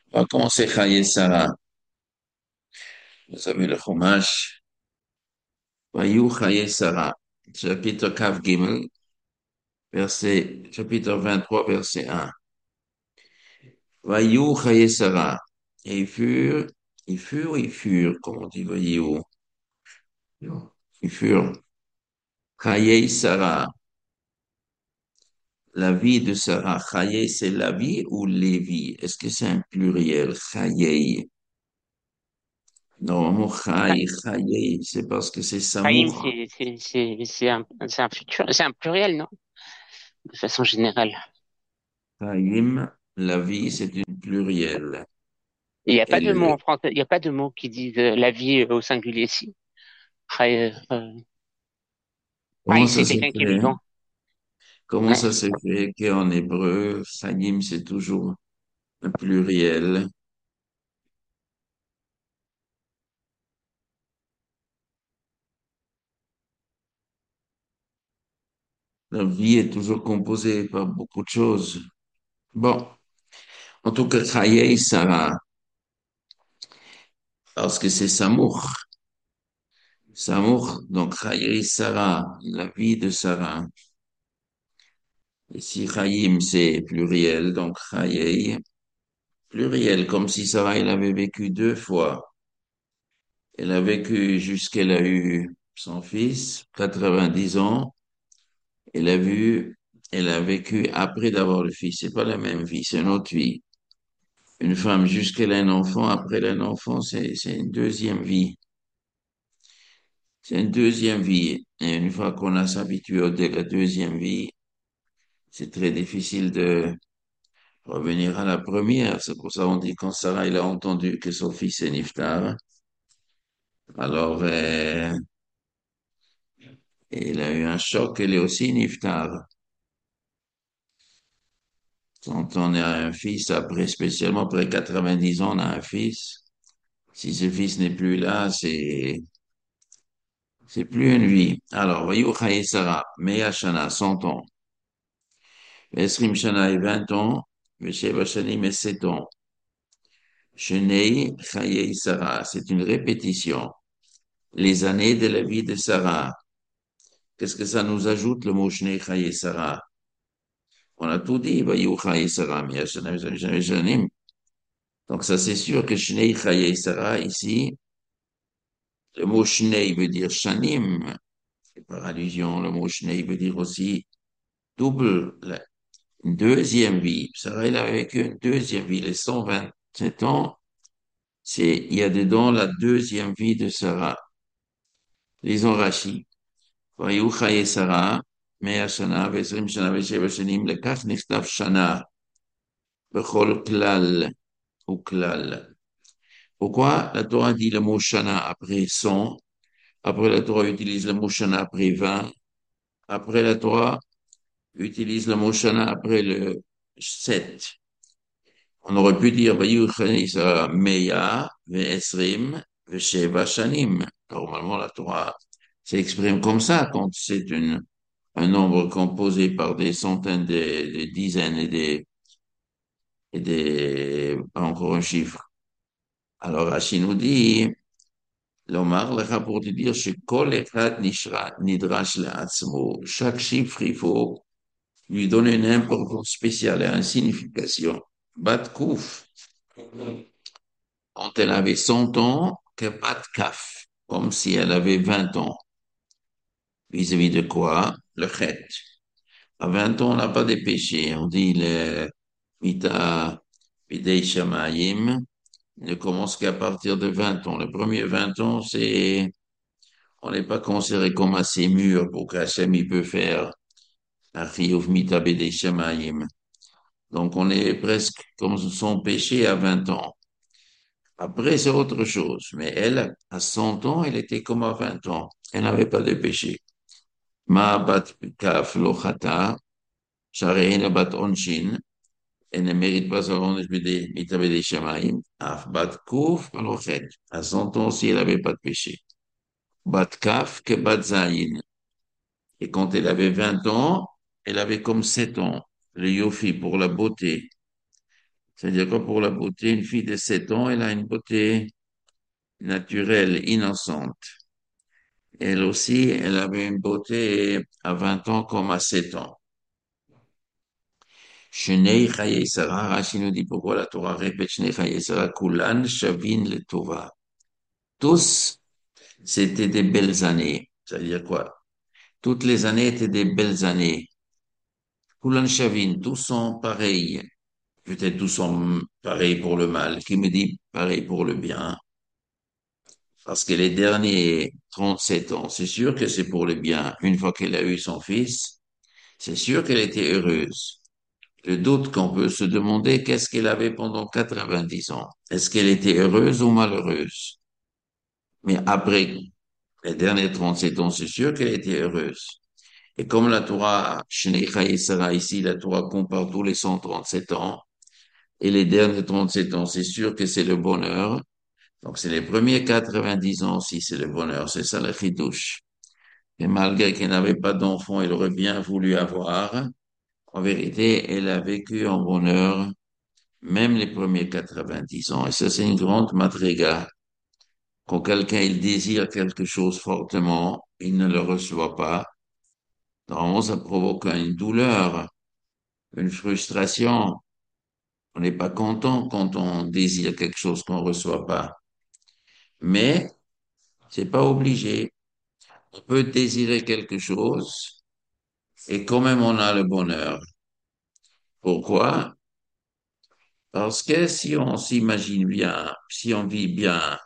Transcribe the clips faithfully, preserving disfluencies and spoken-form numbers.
On va commencer Chaye Sarah. Vous avez le Chumash. Vayou Chaye Sarah. Chapitre Kav Gimel, verset, chapitre vingt-trois, verset un. Vayou Chaye Sarah. Et ils furent, ils furent, ils furent, comme on dit, Vayou. Ils furent. Chaye Sarah. La vie de Sarah. Chaye, c'est la vie ou les vies? Est-ce que c'est un pluriel? Chaye. Normalement, Bah, Chaye, Chaye, c'est parce que c'est Chaim, Samour. c'est c'est c'est c'est un c'est un futur, c'est un pluriel, non? De façon générale. Chaim, la vie, c'est une pluriel. Il n'y a pas Et de mot le, en français, il n'y a pas de mot qui disent euh, la vie euh, au singulier si. Chai, euh, comment Chai, ça c'est se quelqu'un qui est fait? vivant. Comment Ouais. ça se fait qu'en hébreu, Chaim, c'est toujours un pluriel? La vie est toujours composée par beaucoup de choses. Bon, en tout cas, Chaye Sarah, parce que c'est Samour. Samour, donc Chaye Sarah, la vie de Sarah. Et si Chaim, c'est pluriel, donc Chaye, pluriel, comme si Sarah, elle avait vécu deux fois. Elle a vécu jusqu'elle a eu son fils, quatre-vingt-dix ans. Elle a vu, elle a vécu après d'avoir le fils. C'est pas la même vie, c'est une autre vie. Une femme jusqu'elle a un enfant, après elle a un enfant, c'est, c'est une deuxième vie. C'est une deuxième vie. Et une fois qu'on a s'habitué à la deuxième vie, c'est très difficile de revenir à la première. C'est pour ça qu'on dit quand Sarah, il a entendu que son fils est Niftar, alors, euh, il a eu un choc, elle est aussi Niftar. Quand on a un fils, après, spécialement après quatre-vingt-dix ans, on a un fils. Si ce fils n'est plus là, c'est, c'est plus une vie. Alors, voyons, Chaye Sarah, Mea Shana, cent ans. Esrim Shana et vingt ans. Vesheva Shanim et sept ans. Shenei Chaye Sarah, c'est une répétition. Les années de la vie de Sarah. Qu'est-ce que ça nous ajoute, le mot Shnei Chaye Sarah? On a tout dit, voyons, Chaye Sarah, Mea Shana, Vesheva Shanim. Donc, ça, c'est sûr que Shnei Chaye Sarah, ici, le mot Shnei veut dire Shanim. Et par allusion, le mot Shnei veut dire aussi double, la- une deuxième vie. Sarah, elle a vécu une deuxième vie. Les cent vingt-sept ans, c'est, il y a dedans la deuxième vie de Sarah. Lisons Rashi. ויהיו חיי שרה מאה שנה ועשרים שנה ושבע שנים, לכך נכתב שנה בכל כלל וכלל. Pourquoi la Torah dit le mot shana après cent, après la Torah utilise le mot shana après vingt, après la Torah utilise le mot shana après le sept. On aurait pu dire Vayu Chanisa Meya Ve'esrim Ve'sheva Shanim. Normalement, la Torah s'exprime comme ça quand c'est une, un nombre composé par des centaines, des, des dizaines et des, et des, pas encore un chiffre. Alors, Rachid nous dit, Lomar, lecha pour te dire, chez Kol Echad Nishra- Nidrash Le'atzmo. Chaque chiffre, il faut lui donner une importance spéciale et une signification. Bat Kouf, quand elle avait cent ans, que Bat Kaf, comme si elle avait vingt ans. Vis-à-vis de quoi? Le Chet. À vingt ans, on n'a pas de péché. On dit le Mita Bidei Shamayim ne commence qu'à partir de vingt ans. Le premier vingt ans, c'est, on n'est pas considéré comme assez mûr pour qu'Hachem il peut faire la Chiyuv Mita Bidei Shamayim. Donc, on est presque comme son péché à vingt ans. Après, c'est autre chose. Mais elle, à cent ans, elle était comme à vingt ans. Elle n'avait pas de péché. Ma bat kaf lo chata, shareina bat onshin. Elle ne mérite pas son onge mitabe des shamaim. Af bat kuf lo chet. À cent ans aussi, elle n'avait pas de péché. Bat kaf que bat zayin. Et quand elle avait vingt ans, elle avait comme sept ans. Le yofi pour la beauté. C'est-à-dire que pour la beauté, une fille de sept ans, elle a une beauté naturelle, innocente. Elle aussi, elle avait une beauté à vingt ans comme à sept ans. Shnei Chaye Sarah, Rashi nous dit pourquoi la Torah répète Shnei Chaye Sarah, Kulan Shavin le Tova. Tous, c'était des belles années. Ça veut dire quoi? Toutes les années étaient des belles années. Kulan Shavin, tous sont pareils. Peut-être tous sont pareils pour le mal. Qui me dit pareil pour le bien? Parce que les derniers trente-sept ans, c'est sûr que c'est pour le bien. Une fois qu'elle a eu son fils, c'est sûr qu'elle était heureuse. Le doute qu'on peut se demander, qu'est-ce qu'elle avait pendant quatre-vingt-dix ans? Est-ce qu'elle était heureuse ou malheureuse? Mais après les derniers trente-sept ans, c'est sûr qu'elle était heureuse. Et comme la Torah, Shnecha et Sarah ici, la Torah compare tous les cent trente-sept ans, et les derniers trente-sept ans, c'est sûr que c'est le bonheur. Donc c'est les premiers quatre-vingt-dix ans aussi, c'est le bonheur. C'est ça le chidouche. Et malgré qu'elle n'avait pas d'enfant, elle aurait bien voulu avoir. En vérité, elle a vécu en bonheur même les premiers quatre-vingt-dix ans. Et ça, c'est une grande madriga. Quand quelqu'un, il désire quelque chose fortement, il ne le reçoit pas. Normalement, ça provoque une douleur, une frustration. On n'est pas content quand on désire quelque chose qu'on ne reçoit pas. Mais c'est pas obligé. On peut désirer quelque chose et quand même on a le bonheur. Pourquoi? Parce que si on s'imagine bien, si on vit bien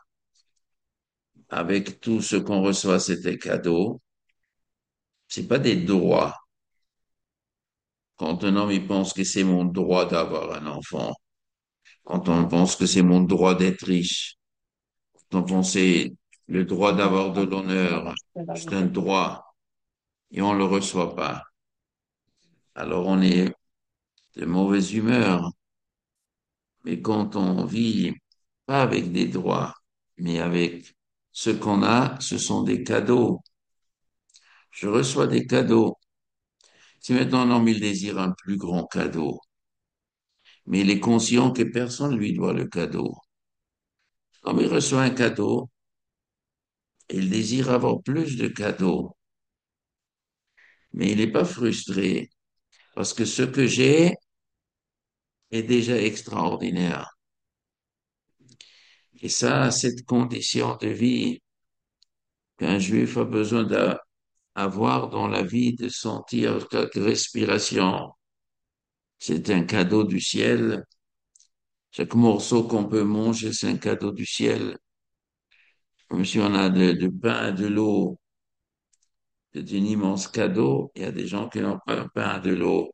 avec tout ce qu'on reçoit, c'est des cadeaux, c'est pas des droits. Quand un homme il pense que c'est mon droit d'avoir un enfant, quand on pense que c'est mon droit d'être riche, quand on pense que c'est le droit d'avoir de l'honneur, c'est un droit et on le reçoit pas. Alors on est de mauvaise humeur. Mais quand on vit pas avec des droits, mais avec ce qu'on a, ce sont des cadeaux. Je reçois des cadeaux. Si maintenant un homme il désire un plus grand cadeau, mais il est conscient que personne lui doit le cadeau. Comme il reçoit un cadeau, il désire avoir plus de cadeaux, mais il n'est pas frustré parce que ce que j'ai est déjà extraordinaire. Et ça, cette condition de vie qu'un juif a besoin d'avoir dans la vie, de sentir chaque respiration, c'est un cadeau du ciel. Chaque morceau qu'on peut manger, c'est un cadeau du ciel. Comme si on a de, de pain, de l'eau, c'est un immense cadeau. Il y a des gens qui n'ont pas un pain, de l'eau.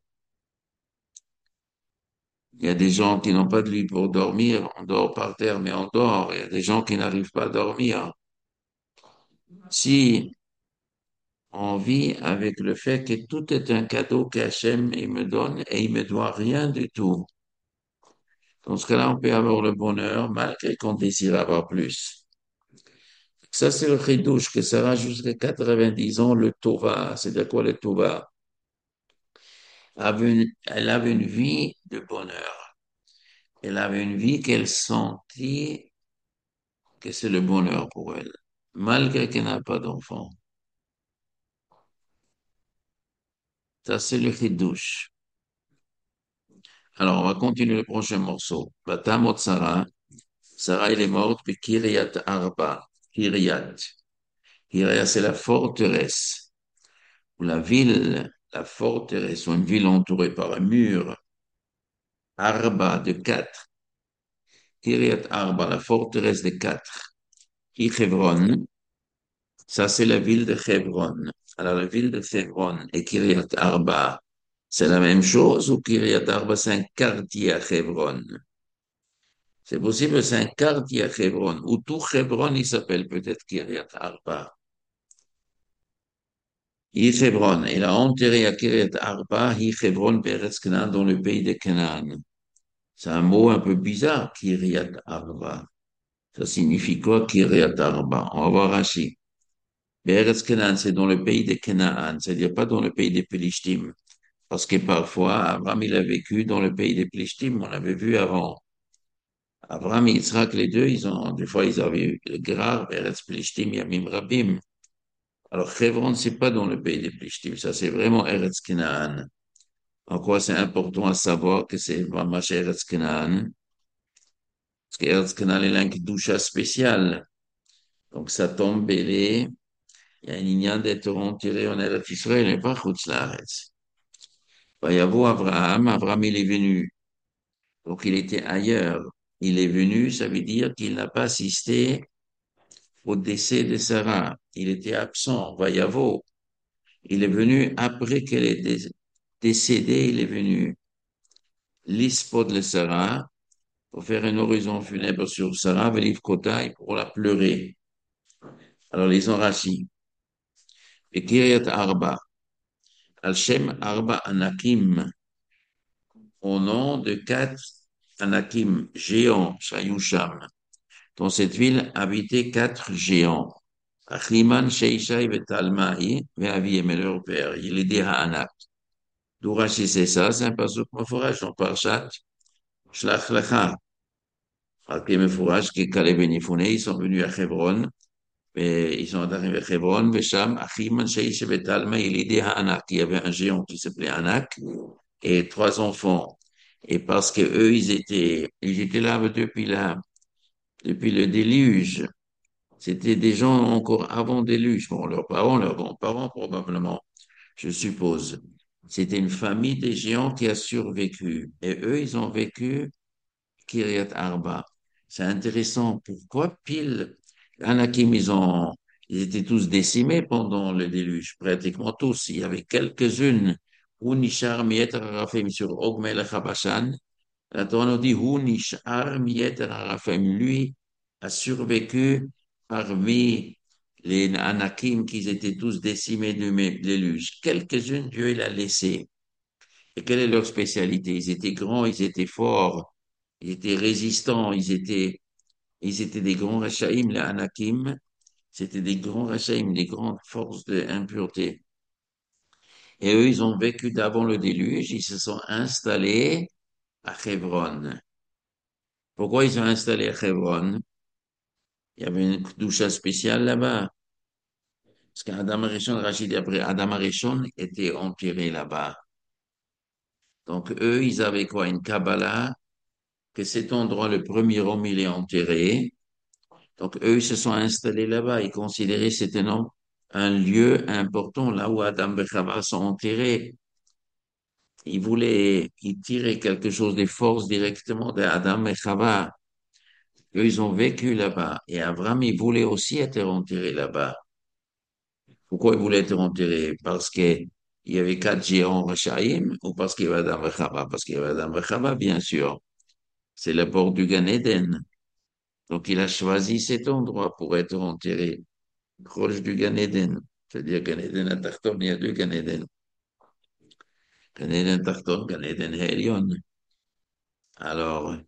Il y a des gens qui n'ont pas de lit pour dormir. On dort par terre, mais on dort. Il y a des gens qui n'arrivent pas à dormir. Si on vit avec le fait que tout est un cadeau qu'Hachem il me donne et il me doit rien du tout. Dans ce cas-là, on peut avoir le bonheur malgré qu'on désire avoir plus. Ça, c'est le chidouche que ça va jusqu'à quatre-vingt-dix ans, le tova. C'est-à-dire quoi le tova? Avait une- Elle avait une vie de bonheur. Elle avait une vie qu'elle sentit que c'est le bonheur pour elle, malgré qu'elle n'a pas d'enfant. Ça, c'est le chidouche. Alors, on va continuer le prochain morceau. Batamot Sarah. Sarah, elle est morte, puis Kiryat Arba. Kiryat. Kiryat, c'est la forteresse, ou la ville, la forteresse, ou une ville entourée par un mur. Arba, de quatre. Kiryat Arba, la forteresse de quatre. Qui Hebron, ça c'est la ville de Hebron. Alors, la ville de Hebron et Kiryat Arba, c'est la même chose, ou Kiryat Arba, c'est un quartier à Hebron? C'est possible, c'est un quartier à Hebron, ou tout Hebron, il s'appelle peut-être Kiryat Arba. Hi Hebron, il a enterré à Kiryat Arba, Hi Hebron, Beretz Canaan, dans le pays de Canaan. C'est un mot un peu bizarre, Kiryat Arba. Ça signifie quoi, Kiryat Arba? On va voir Rashi. Beretz Canaan, c'est dans le pays de Canaan, c'est-à-dire pas dans le pays des Philistines. Parce que parfois, Abraham, il a vécu dans le pays des Plishtim, on l'avait vu avant. Abraham et Yitzhak, les deux, ils ont, des fois, ils avaient eu le Gerar, Eretz Plishtim, Yamim Rabim. Alors, Hebron, c'est pas dans le pays des Plishtim, ça, c'est vraiment Eretz Canaan. En quoi c'est important à savoir que c'est vraiment Eretz Canaan? Parce que Eretz Canaan, il a une doucha spéciale. Donc, ça tombe belé. Il y a une lignée d'être enterré en Eretz Israël et pas Chutz Laaretz. Va y avoir Abraham. Abraham, il est venu. Donc, il était ailleurs. Il est venu, ça veut dire qu'il n'a pas assisté au décès de Sarah. Il était absent. Va y avoir. Il est venu après qu'elle est dé- décédée. Il est venu l'ispod de Sarah pour faire une oraison funèbre sur Sarah, Velif Kotai, pour la pleurer. Alors, les ont Rashi. Et Kiryat Arba. Al-Shem Arba Anakim. Au nom de quatre Anakim, géants, Shayusham. Dans cette ville habitaient quatre géants. Achiman, Sheishai, et Talmai, et Aviem et leur père. Il est des Haanak. D'où Rashi c'est ça, c'est un pasuk mefourage dans Parshat, Shlach Lecha. Marqué mefourage, qui Caleb et Nifune, ils sont venus à Hebron, et ils sont arrivés à Hebron, Vesham, Achiman, Sheishai, et Talmai, il est des Haanak. Il y avait un géant qui s'appelait Anak, et trois enfants. Et parce que eux, ils étaient, ils étaient là depuis la, depuis le déluge. C'était des gens encore avant le déluge. Bon, leurs parents, leurs grands-parents, probablement, je suppose. C'était une famille des géants qui a survécu. Et eux, ils ont vécu Kiryat Arba. C'est intéressant. Pourquoi pile Anakim, ils ont, ils étaient tous décimés pendant le déluge, pratiquement tous. Il y avait quelques-unes. Ou Nishar Miet Rafim sur Og Melech HaBashan. La Torah nous dit, Hu Nishar Miet Rafim. Lui a survécu parmi les Anakim qui étaient tous décimés du déluge. Quelques-unes, Dieu, il a laissé. Et quelle est leur spécialité? Ils étaient grands, ils étaient forts, ils étaient résistants, ils étaient, ils étaient des grands Rachaïm, les Anakim. C'était des grands Rachaïm, des grandes forces d'impureté. Et eux, ils ont vécu d'avant le déluge, ils se sont installés à Hebron. Pourquoi ils sont installés à Hebron? Il y avait une doucha spéciale là-bas. Parce qu'Adam Arishon, Rachid après Adam Arishon était enterré là-bas. Donc eux, ils avaient quoi? Une Kabbalah, que cet endroit, le premier homme, il est enterré. Donc eux, ils se sont installés là-bas. Ils considéraient c'était un, un lieu important, là où Adam et Chava sont enterrés. Ils voulaient, ils tiraient quelque chose des forces directement d'Adam et Chava. Eux, ils ont vécu là-bas. Et Abraham, il voulait aussi être enterré là-bas. Pourquoi il voulait être enterré? Parce que il y avait quatre géants Rachaïm ou parce qu'il y avait Adam et Chava? Parce qu'il y avait Adam et Chava, bien sûr. C'est la porte du Gan Eden. Donc, il a choisi cet endroit pour être enterré, proche du Gan Eden. C'est-à-dire Gan Eden à Tarton, il y a deux Gan Eden. Gan Eden Tarton, Gan Eden Helion. Alors,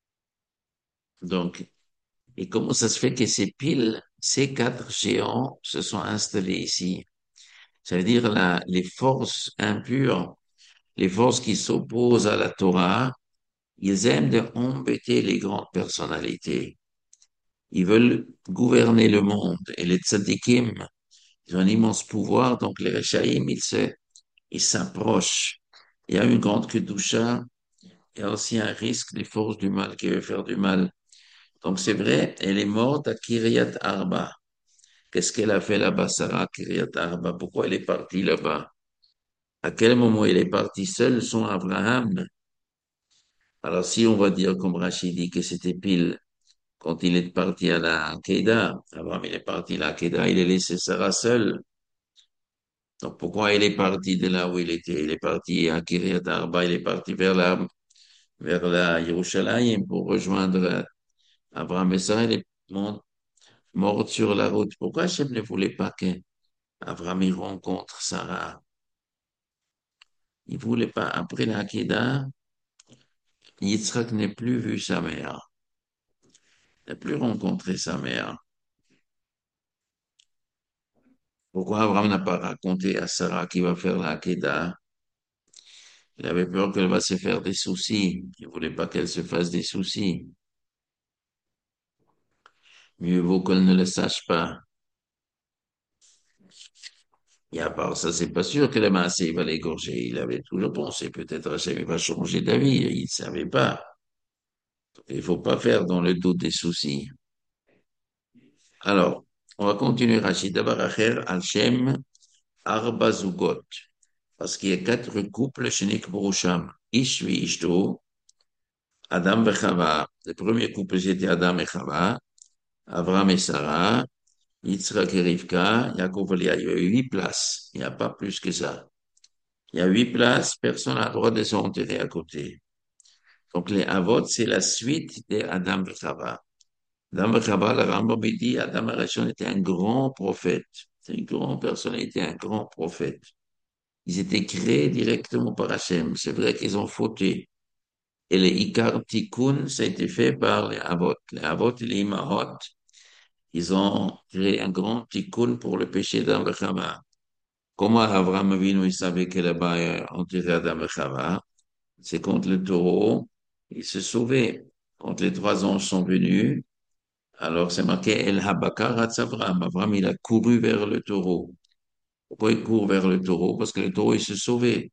donc, et comment ça se fait que ces piles, ces quatre géants se sont installés ici? Ça veut dire la, les forces impures, les forces qui s'opposent à la Torah, ils aiment de embêter les grandes personnalités. Ils veulent gouverner le monde. Et les tzadikim, ils ont un immense pouvoir, donc les Rechaïm, ils se, ils s'approchent. Il y a une grande kedusha, il y a aussi un risque des forces du mal qui veulent faire du mal. Donc c'est vrai, elle est morte à Kiryat Arba. Qu'est-ce qu'elle a fait là-bas, Sarah, Kiryat Arba? Pourquoi elle est partie là-bas? À quel moment elle est partie seule sans Abraham? Alors si on va dire, comme Rachid dit, que c'était pile quand il est parti à la Kedah, Abraham il est parti à la Kedah, il a laissé Sarah seule. Donc pourquoi il est parti de là où il était? Il est parti à Kiryat Arba, il est parti vers la, vers la Yerushalayim pour rejoindre Abraham et Sarah, il est mon- mort sur la route. Pourquoi Hachem ne voulait pas que Abraham y rencontre Sarah? Il voulait pas. Après la Kedah, Yitzhak n'est plus vu sa mère, n'a plus rencontré sa mère. Pourquoi Abraham n'a pas raconté à Sarah qu'il va faire la Kedah? Il avait peur qu'elle va se faire des soucis. Il voulait pas qu'elle se fasse des soucis. Mieux vaut qu'elle ne le sache pas. Et à part ça, c'est pas sûr que le Maasé va l'égorger. Il avait toujours pensé, peut-être Hachem va changer d'avis. Il ne savait pas. Il faut pas faire dans le doute des soucis. Alors, on va continuer, Rachid. D'abord, Acher, Hachem, Arba Zugot. Parce qu'il y a quatre couples chez Nick Borusham. Ish vi Ishto, Adam et Chava. Le premier couple, c'était Adam et Chava. Avram et Sarah. Yitzhak et Rivka. Yaakov et Léa. Il y a eu huit places. Il n'y a pas plus que ça. Il y a huit places. Personne n'a le droit de s'enterrer à côté. Donc, les Avot, c'est la suite des Adam et Chava. Adam et Chava, le Rambam il dit, Adam Arishon était un grand prophète. C'est une grande personne, il était un grand prophète. Ils étaient créés directement par Hachem. C'est vrai qu'ils ont fauté. Et les Ikar Tikkun, ça a été fait par les Avot. Les Avot et les Imahot, ils ont créé un grand Tikkun pour le péché d'Adam et Chava. Comment Abraham Avinu, il savait que là-bas, euh, enterré Adam et Chava? C'est contre le taureau, il se sauvait. Quand les trois anges sont venus, alors c'est marqué El Habakar Abraham. Abraham, il a couru vers le taureau. Pourquoi il court vers le taureau? Parce que le taureau, il se sauvait.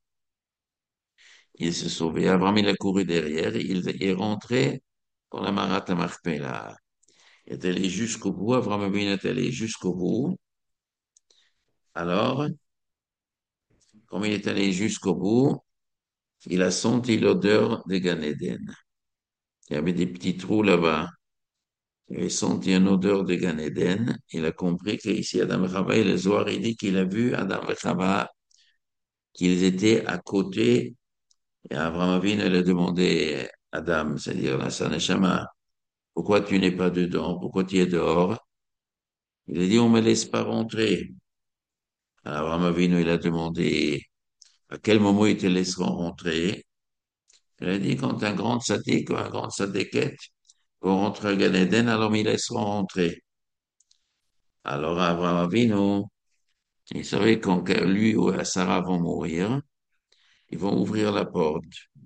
Il se sauvait. Abraham, il a couru derrière. Il est rentré dans la Marat Machpelah. Il est allé jusqu'au bout. Abraham Avinu est allé jusqu'au bout. Alors, comme il est allé jusqu'au bout, il a senti l'odeur de Gan Eden. Il y avait des petits trous là-bas. Il a senti une odeur de Gan Eden. Il a compris qu'ici, Adam et Chava, et le Zohar, il dit qu'il a vu Adam et Chava, qu'ils étaient à côté. Et Abraham Avinu, il a demandé à Adam, c'est-à-dire la Saneshama, pourquoi tu n'es pas dedans? Pourquoi tu es dehors? Il a dit, on me laisse pas rentrer. Alors, Abraham Avinu, il a demandé à quel moment ils te laisseront rentrer. Il a dit, quand un grand sadique ou un grand sadiquette vont rentrer à Gan Eden, alors ils laisseront rentrer. Alors, Abraham Avinu, il savait quand lui ou Sarah vont mourir, ils vont ouvrir la porte.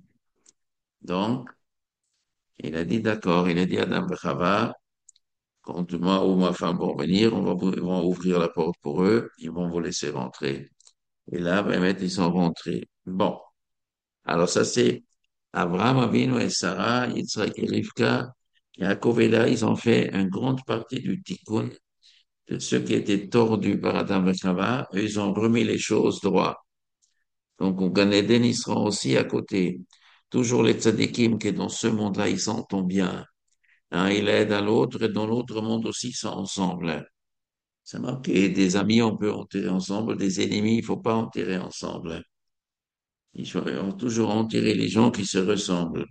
Donc, il a dit, d'accord, il a dit à Adam et Chava, quand moi ou ma femme vont venir, on va, ils vont ouvrir la porte pour eux, ils vont vous laisser rentrer. Et là, ben, ils sont rentrés. Bon. Alors, ça, c'est Abraham Avinu et Sarah, Yitzhak et Rivka, Yaakov et Léa, ils ont fait une grande partie du tikkun de ceux qui étaient tordus par Adam et Chava. Eux, ils ont remis les choses droit. Donc, au Gan Eden, ils seront aussi à côté. Toujours les tzadikim qui, dans ce monde-là, ils s'entendent bien. Hein, il aide à l'autre et dans l'autre monde aussi, ils sont ensemble. C'est marqué, des amis, on peut enterrer ensemble, des ennemis, il faut pas enterrer ensemble. Il faut toujours enterrer les gens qui se ressemblent.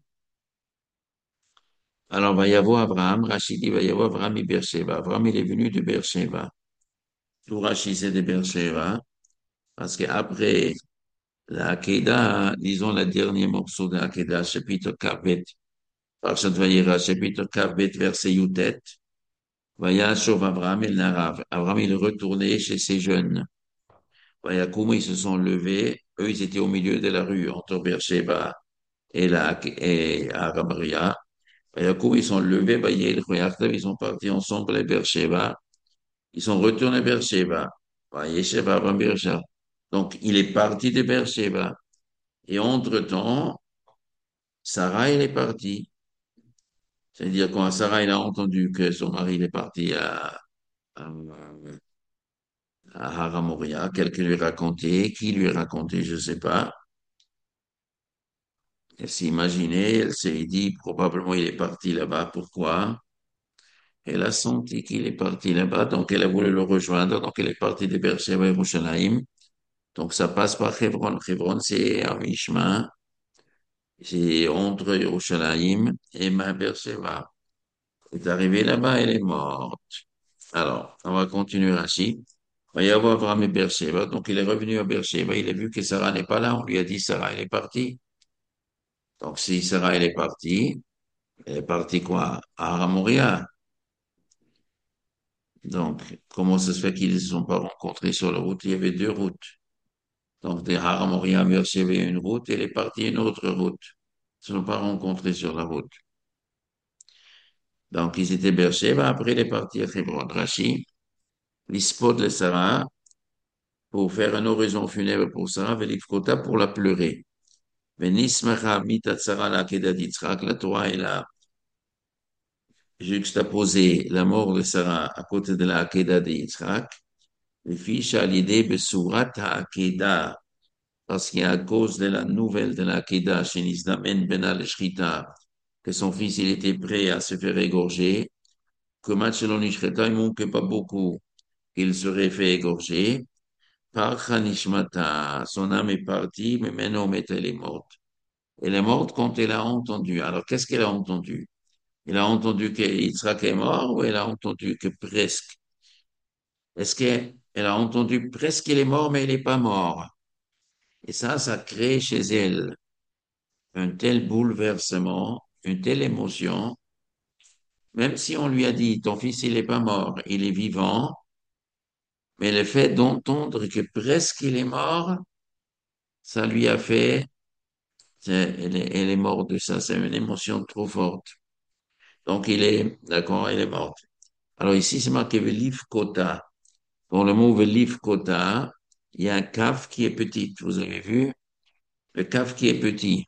Alors, va y avoir Abraham, Rachid dit, va y avoir Abraham et Beersheba. Abraham, il est venu de Beersheba. Tout Rachid, c'est de Beersheba. Parce qu'après la Hakeda, disons, le dernier morceau de la Hakeda, chapitre Kavet, Parashat Vayera, chapitre Kavet, verset Yutet, Vayashov Abraham el Narav. Abraham, il est retourné chez ses jeunes. Vayakoum, ils se sont levés. Eux, ils étaient au milieu de la rue, entre Beersheba et la, et Aramaria. Vayakoum, ils sont levés, Vayel, ils sont partis ensemble à Beersheba. Ils sont retournés vers Sheba. Yesheba, Abraham, Beersheba. Donc, il est parti de Beersheba. Et entre-temps, Sarah, elle est partie. C'est-à-dire, quand Sarah, elle a entendu que son mari, il est parti à, à, à Haramoria, quelqu'un lui a raconté, qui lui a raconté, je ne sais pas. Elle s'est imaginée, elle s'est dit, probablement, il est parti là-bas. Pourquoi? Elle a senti qu'il est parti là-bas, donc elle a voulu le rejoindre, donc elle est partie de Beersheba à Yerushalayim. Donc, ça passe par Hebron. Hebron, c'est à mi-chemin. C'est entre Yerushalayim et Beersheba. Elle est arrivée là-bas, elle est morte. Alors, on va continuer ainsi. Il va y avoir Abraham et Beersheba. Donc, il est revenu à Beersheba. Il a vu que Sarah n'est pas là. On lui a dit, Sarah, elle est partie. Donc, si Sarah, elle est partie, elle est partie quoi? À Ramoria. Donc, comment ça se fait qu'ils ne se sont pas rencontrés sur la route? Il y avait deux routes. Donc, de Haram Moria, Beersheba, une route, et elle est partie une autre route. Ils ne sont pas rencontrés sur la route. Donc, ils étaient Beersheba, après il est parti à Hebron. Rashi, l'Ispod le Sarah, pour faire un oraison funèbre pour Sarah, Velifkota pour la pleurer. Venismacha mitat Sarah la Kedat Yitzhak, la Torah, elle a juxtaposé la mort de Sarah à côté de la Akedah de Yitzhak, les fiches à l'idée de Surat Akedah, parce qu'à cause de la nouvelle de la Akedah chez Nizdamen Ben al-Shrita, que son fils il était prêt à se faire égorger, que Machelon Ishreta, il manquait pas beaucoup qu'il serait fait égorger. Par Hanishmata, son âme est partie, mais maintenant elle est morte. Elle est morte quand elle a entendu. Alors, qu'est-ce qu'elle a entendu? Elle a entendu qu'Yitzhak est mort ou elle a entendu que presque? Est-ce qu'elle a entendu presque qu'il est mort, mais il n'est pas mort? Et ça, ça crée chez elle un tel bouleversement, une telle émotion, même si on lui a dit, ton fils, il n'est pas mort, il est vivant, mais le fait d'entendre que presque il est mort, ça lui a fait, c'est- elle est, elle est morte de ça, c'est une émotion trop forte. Donc, il est, d'accord, elle est morte. Alors ici, c'est marqué Velif Kota. Dans le mot Velif Kota, il y a un kaf qui est petit. Vous avez vu? Le kaf qui est petit.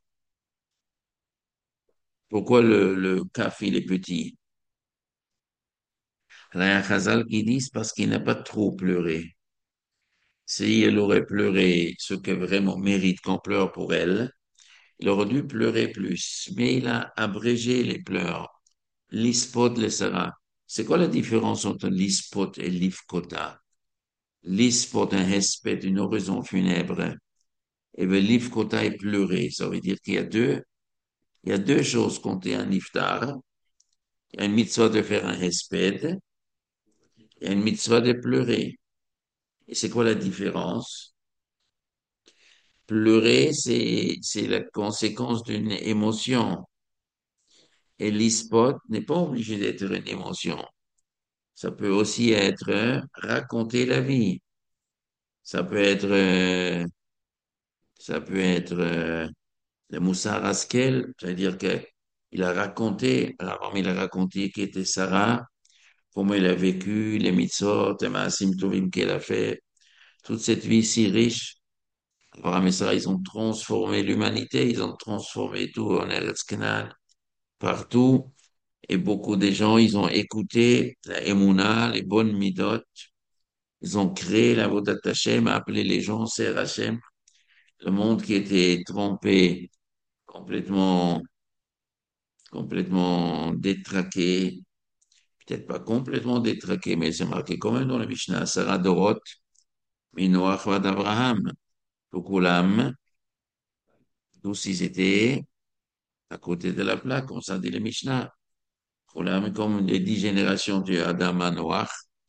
Pourquoi le, le kaf, il est petit? Alors, il y a un chazal qui dit, c'est parce qu'il n'a pas trop pleuré. Si elle aurait pleuré ce que vraiment mérite qu'on pleure pour elle, il aurait dû pleurer plus. Mais il a abrégé les pleurs. L'ispot le sera. C'est quoi la différence entre l'ispot et l'ifkota? L'ispot, un hesped, une oraison funèbre. Et le l'ifkota est pleurer. Ça veut dire qu'il y a deux, il y a deux choses quand il y a un iftar. Il y a une mitzvah de faire un hesped. Il y a une mitzvah de pleurer. Et c'est quoi la différence? Pleurer, c'est, c'est la conséquence d'une émotion. Et l'e-spot n'est pas obligé d'être une émotion. Ça peut aussi être euh, raconter la vie. Ça peut être, euh, ça peut être euh, le Moussar Askel, c'est-à-dire que il a raconté, alors il a raconté qui était Sarah, comment elle a vécu, les mitzvot, les maasim tovim qu'elle a fait, toute cette vie si riche. Abraham et Sarah, ils ont transformé l'humanité, ils ont transformé tout en Eretz Canaan, partout. Et beaucoup de gens, ils ont écouté la Emouna, les bonnes midot. Ils ont créé la Vodat Hashem, appelé les gens Ser Hashem. Le monde qui était trompé, complètement, complètement détraqué, peut-être pas complètement détraqué, mais c'est marqué quand même dans la Mishnah, Sarah Dorot, Minoach Vad Abraham. Kukulam, tous ils étaient à côté de la plaque, comme ça dit le Mishnah. Kulam, comme les dix générations de Adam à Noach.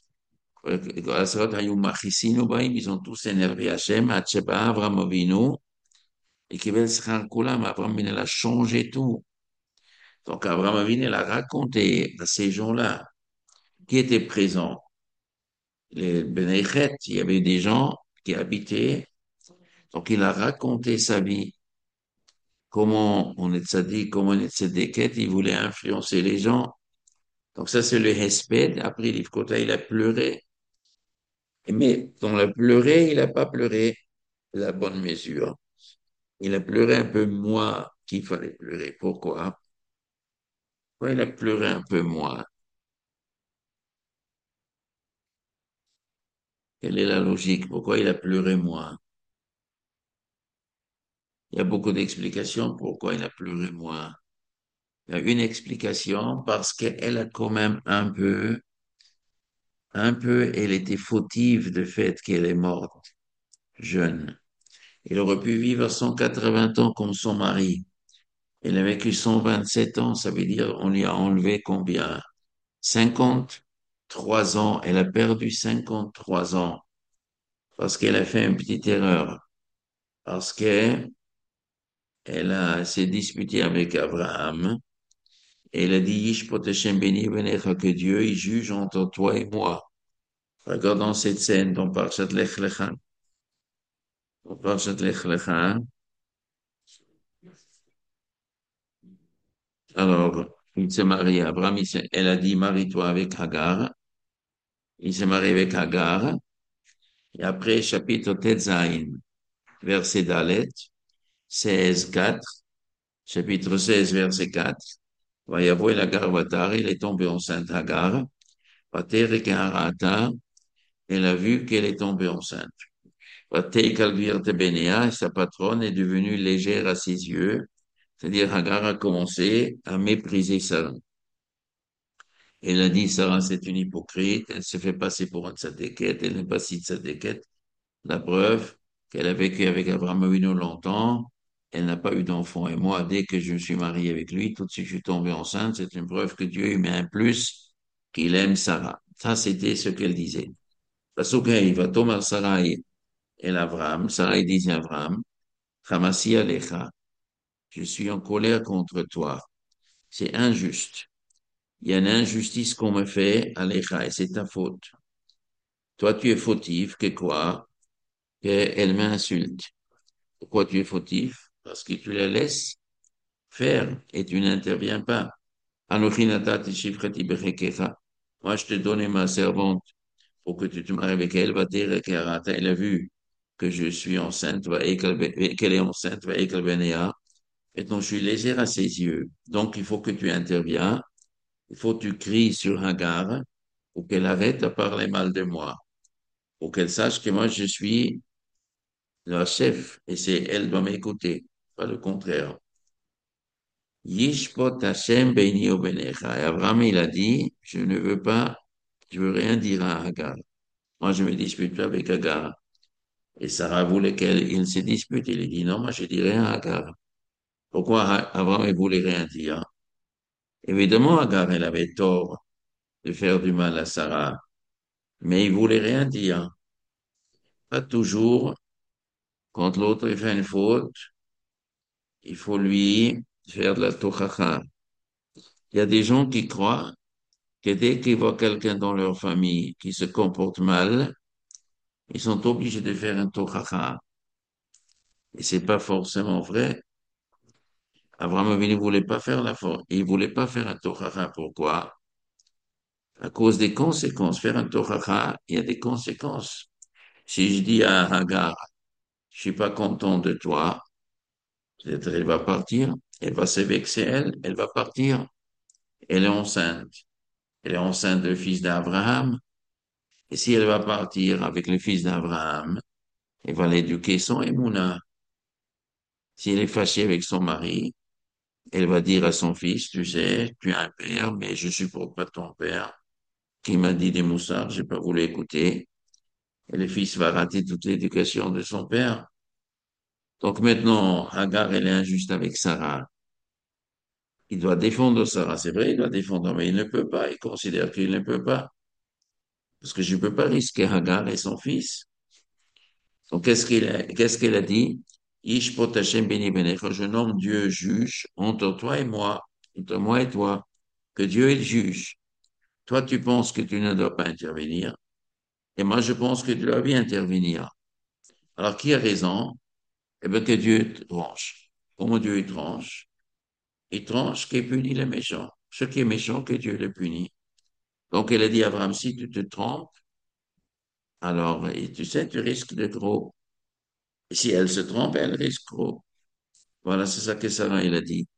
Ils ont tous énervé Hachem, Hatsheba, Abraham Avinu, et Kivel Sechar Kulam, Abraham Avinu, il a changé tout. Donc Abraham Avinu, il a raconté à ces gens-là qui étaient présents, les Bnei Chet, il y avait des gens qui habitaient, donc il a raconté sa vie, comment on est tzaddik, comment on est tzedeket, il voulait influencer les gens. Donc ça, c'est le Hesped. Après, l'Ifkota, il a pleuré. Mais dans le pleurer, il n'a pas pleuré la bonne mesure. Il a pleuré un peu moins qu'il fallait pleurer. Pourquoi? Pourquoi il a pleuré un peu moins? Quelle est la logique? Pourquoi il a pleuré moins? Il y a beaucoup d'explications pourquoi il a pleuré moins. Il y a une explication parce qu'elle a quand même un peu, un peu, elle était fautive du fait qu'elle est morte jeune. Elle aurait pu vivre cent quatre-vingts ans comme son mari. Elle a vécu cent vingt-sept ans, ça veut dire on lui a enlevé combien? cinquante-trois ans. Elle a perdu cinquante-trois ans parce qu'elle a fait une petite erreur. Parce qu'elle a, s'est disputée avec Abraham. Et elle a dit, Yishpot Hashem béni benecha, que Dieu, il juge entre toi et moi. Regardons cette scène dans Parashat Lech Lecha. Parashat Lech Lecha. Alors, il s'est marié, Abraham, il s'est- elle a dit, marie-toi avec Hagar. Il s'est marié avec Hagar. Et après, chapitre Tetzain, verset Dalet, seize, quatre, chapitre seize, verset quatre. Vayavoy Hagar Batar, il est tombé enceinte Hagar. Vater Keharata, elle a vu qu'elle est tombée enceinte. Vater Kalvir Tebenea, sa patronne est devenue légère à ses yeux. C'est-à-dire, Hagar a commencé à mépriser Sarah. Elle a dit, Sarah, c'est une hypocrite, elle se fait passer pour une tzadékette, elle n'est pas si tzadékette. La preuve qu'elle a vécu avec Abraham Avinu longtemps, elle n'a pas eu d'enfant. Et moi, dès que je me suis marié avec lui, tout de suite, je suis tombé enceinte. C'est une preuve que Dieu y met un plus, qu'il aime Sarah. Ça, c'était ce qu'elle disait. Parce qu'il va tomber Sarah et Abraham. Sarah disait à Abraham, Hamasi Alecha, je suis en colère contre toi. C'est injuste. Il y a une injustice qu'on me fait, Alecha, et c'est ta faute. Toi, tu es fautif, que quoi? Qu'elle m'insulte. Pourquoi tu es fautif? Parce que tu la laisses faire et tu n'interviens pas. Anochi natati shifrati bechekecha. Moi, je te donnais ma servante pour que tu te maries avec elle. Va dire qu'Arata, elle a vu que je suis enceinte, va ekel- qu'elle est enceinte, va ekel benea. Et donc, je suis légère à ses yeux. Donc, il faut que tu interviens. Il faut que tu cries sur Hagar pour qu'elle arrête de parler mal de moi. Pour qu'elle sache que moi, je suis la chef et c'est elle doit m'écouter, pas le contraire. Yishpot Hashem beini o benecha. Et Abraham, il a dit, je ne veux pas, je veux rien dire à Hagar. Moi, je me dispute pas avec Hagar. Et Sarah voulait qu'elle, il se dispute. Il a dit, non, moi, je dis rien à Hagar. Pourquoi Abraham, il voulait rien dire? Évidemment, Hagar, elle avait tort de faire du mal à Sarah, mais il voulait rien dire. Pas toujours, quand l'autre fait une faute, il faut lui faire de la tochacha. Il y a des gens qui croient que dès qu'ils voient quelqu'un dans leur famille qui se comporte mal, ils sont obligés de faire un tochacha. Et c'est pas forcément vrai. Abraham Avinu ne voulait pas faire la faute. Il voulait pas faire un tochacha. Pourquoi? À cause des conséquences. Faire un tochacha, il y a des conséquences. Si je dis à Hagar, je suis pas content de toi, peut-être elle va partir, elle va se vexer, elle, elle va partir. Elle est enceinte. Elle est enceinte du fils d'Abraham. Et si elle va partir avec le fils d'Abraham, elle va l'éduquer sans émouna. Si elle est fâchée avec son mari, elle va dire à son fils, tu sais, tu as un père, mais je supporte pas ton père, qui m'a dit des moussards, j'ai pas voulu écouter. Et le fils va rater toute l'éducation de son père. Donc maintenant, Hagar, elle est injuste avec Sarah. Il doit défendre Sarah, c'est vrai, il doit défendre, mais il ne peut pas, il considère qu'il ne peut pas, parce que je ne peux pas risquer Hagar et son fils. Donc qu'est-ce qu'il a, qu'est-ce qu'elle a dit? Ishpot Hashem beni benecha, je nomme Dieu juge entre toi et moi, entre moi et toi, que Dieu est le juge. Toi, tu penses que tu ne dois pas intervenir, et moi, je pense que tu dois bien intervenir. Alors, qui a raison? Eh bien, que Dieu tranche. Comment Dieu il tranche? Il tranche qui punit les méchants. Ce qui est méchant, que Dieu le punit. Donc, elle a dit à Abraham, si tu te trompes, alors, et tu sais, tu risques de gros. Et si elle se trompe, elle risque gros. Voilà, c'est ça que Sarah, il a dit.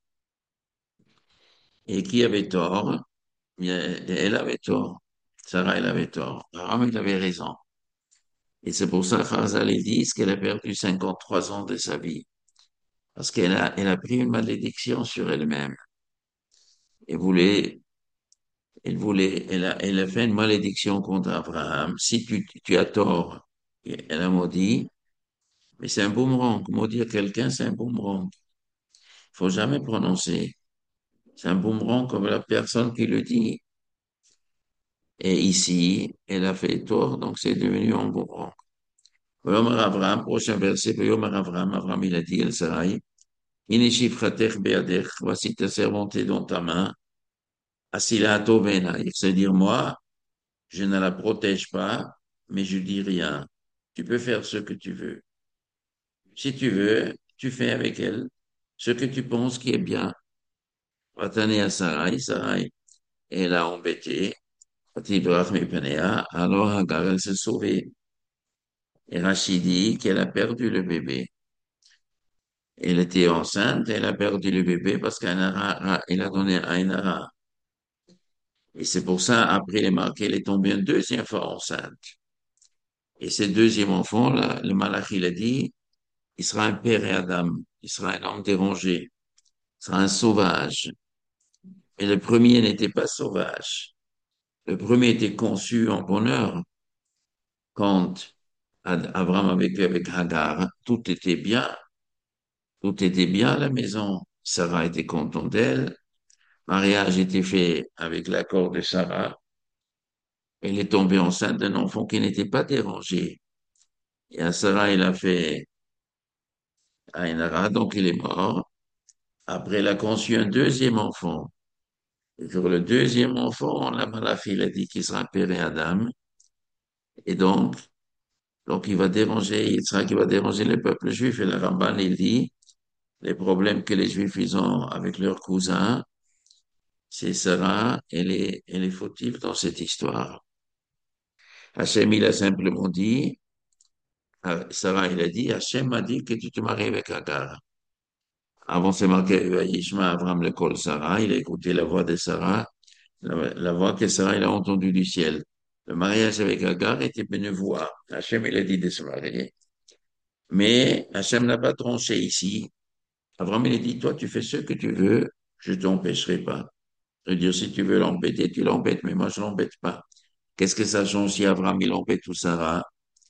Et qui avait tort? Elle elle avait tort. Sarah, elle avait tort. Abraham, il avait raison. Et c'est pour ça que Chazal, ils disent qu'elle a perdu cinquante-trois ans de sa vie. Parce qu'elle a, elle a pris une malédiction sur elle-même. Elle voulait, elle voulait, elle a, elle a fait une malédiction contre Abraham. Si tu, tu as tort, elle a maudit, mais c'est un boomerang. Maudire quelqu'un, c'est un boomerang. Il faut jamais prononcer. C'est un boomerang comme la personne qui le dit. Et ici, elle a fait tort, donc c'est devenu un boomerang. Yomer Abraham, prochain verset, Yomer Abraham, Abraham, il a dit, El Sarai, Inishi frater beadech, voici ta servante est dans ta main, Asila Tovena, c'est-à-dire moi, je ne la protège pas, mais je dis rien. Tu peux faire ce que tu veux. Si tu veux, tu fais avec elle ce que tu penses qui est bien. Vatane à Sarai, Sarai, elle a embêté. Vatibrach Mepenea, alors Hagar, elle s'est sauvée. Et Rachid dit qu'elle a perdu le bébé. Elle était enceinte, elle a perdu le bébé parce qu'elle a, elle a donné à un ara. Et c'est pour ça, après les marqués, elle est tombée une deuxième fois enceinte. Et ce deuxième enfant, là, le malach, il a dit, il sera un père et Adam, il sera un homme dérangé, il sera un sauvage. Mais le premier n'était pas sauvage. Le premier était conçu en bonheur. Quand Ad- Abraham a vécu avec Hagar, tout était bien, tout était bien à la maison. Sarah était contente d'elle. Mariage était fait avec l'accord de Sarah. Elle est tombée enceinte d'un enfant qui n'était pas dérangé. Et à Sarah, il a fait Aïnara, donc il est mort. Après, elle a conçu un deuxième enfant. Et sur le deuxième enfant, la Malachie, il a dit qu'il sera père et Adam. Et donc, donc il va déranger, il sera qui va déranger le peuple juif. Et le Ramban, il dit, les problèmes que les Juifs ils ont avec leurs cousins, c'est Sarah, elle est, elle est fautive dans cette histoire. Hachem, il a simplement dit, ah, Sarah, il a dit, Hachem m'a dit que tu te maries avec Hagar. Avant, c'est marqué, Yishma Avram le col Sarah, il a écouté la voix de Sarah, la, la voix que Sarah, il a entendue du ciel. Le mariage avec Hagar était une voix. Hachem, il a dit de se marier. Mais Hachem n'a pas tranché ici. Avram, il a dit, toi, tu fais ce que tu veux, je t'empêcherai pas. Je veux dire, si tu veux l'embêter, tu l'embêtes, mais moi, je l'embête pas. Qu'est-ce que ça change si Avram, il embête ou Sarah?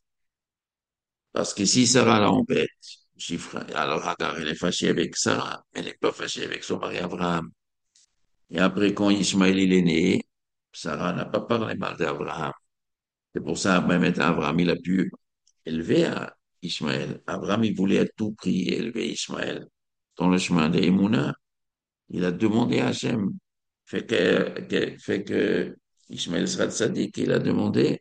Parce que si Sarah l'embête, j'y ferai- alors Hagar, elle est fâchée avec Sarah, elle n'est pas fâchée avec son mari Abraham. Et après, quand Ismaël il est né, Sarah n'a pas parlé mal d'Abraham. C'est pour ça, même Abraham, il a pu élever euh, Ismaël. Abraham, il voulait à tout prix élever Ismaël dans le chemin des Emouna. Il a demandé à Hachem, fait que, que- fait que Ismaël sera sadique, il a demandé,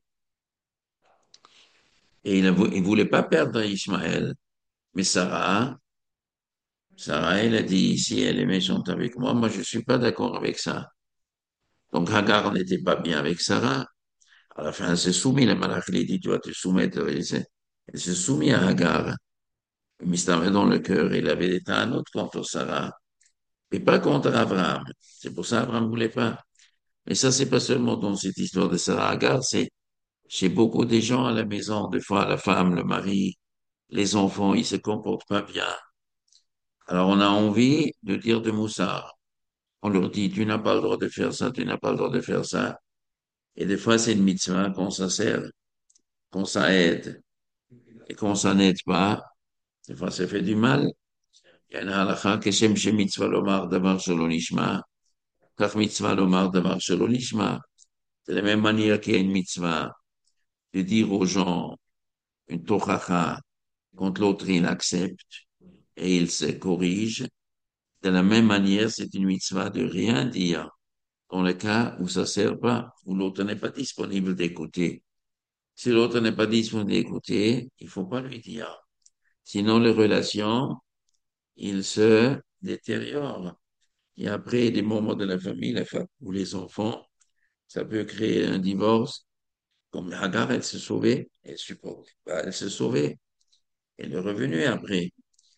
et il ne voulait pas perdre Ismaël. Mais Sarah, Sarah, elle a dit ici, elle est méchante avec moi, moi je suis pas d'accord avec ça. Donc Hagar n'était pas bien avec Sarah. À la fin, elle s'est soumise, le malach lui dit, tu vas te soumettre. Elle s'est elle s'est soumise à Hagar. Mais c'était dans le cœur, il avait été un autre contre Sarah, et pas contre Abraham. C'est pour ça qu'Abraham ne voulait pas. Mais ça, c'est pas seulement dans cette histoire de Sarah Hagar, c'est chez beaucoup des gens à la maison. Des fois, la femme, le mari, les enfants, ils se comportent pas bien. Alors, on a envie de dire de Moussard. On leur dit, tu n'as pas le droit de faire ça, tu n'as pas le droit de faire ça. Et des fois, c'est une mitzvah qu'on ça sert, qu'on ça aide. Et qu'on ça n'aide pas, des fois, ça fait du mal. Il y a une halakha, keshem she mitzvah lomar davar shelo nishma, kach mitzvah lomar davar shelo nishma. De la même manière qu'il y a une mitzvah de dire aux gens une tochacha quand l'autre il accepte et il se corrige, de la même manière, c'est une mitzvah de rien dire dans le cas où ça sert pas, où l'autre n'est pas disponible d'écouter. Si l'autre n'est pas disponible d'écouter, il faut pas lui dire. Sinon, les relations, ils se détériorent. Et après, des moments de la famille, la femme ou les enfants, ça peut créer un divorce. Comme Hagar, elle s'est sauvée, elle supporte, bah, elle s'est sauvée, elle est revenue après.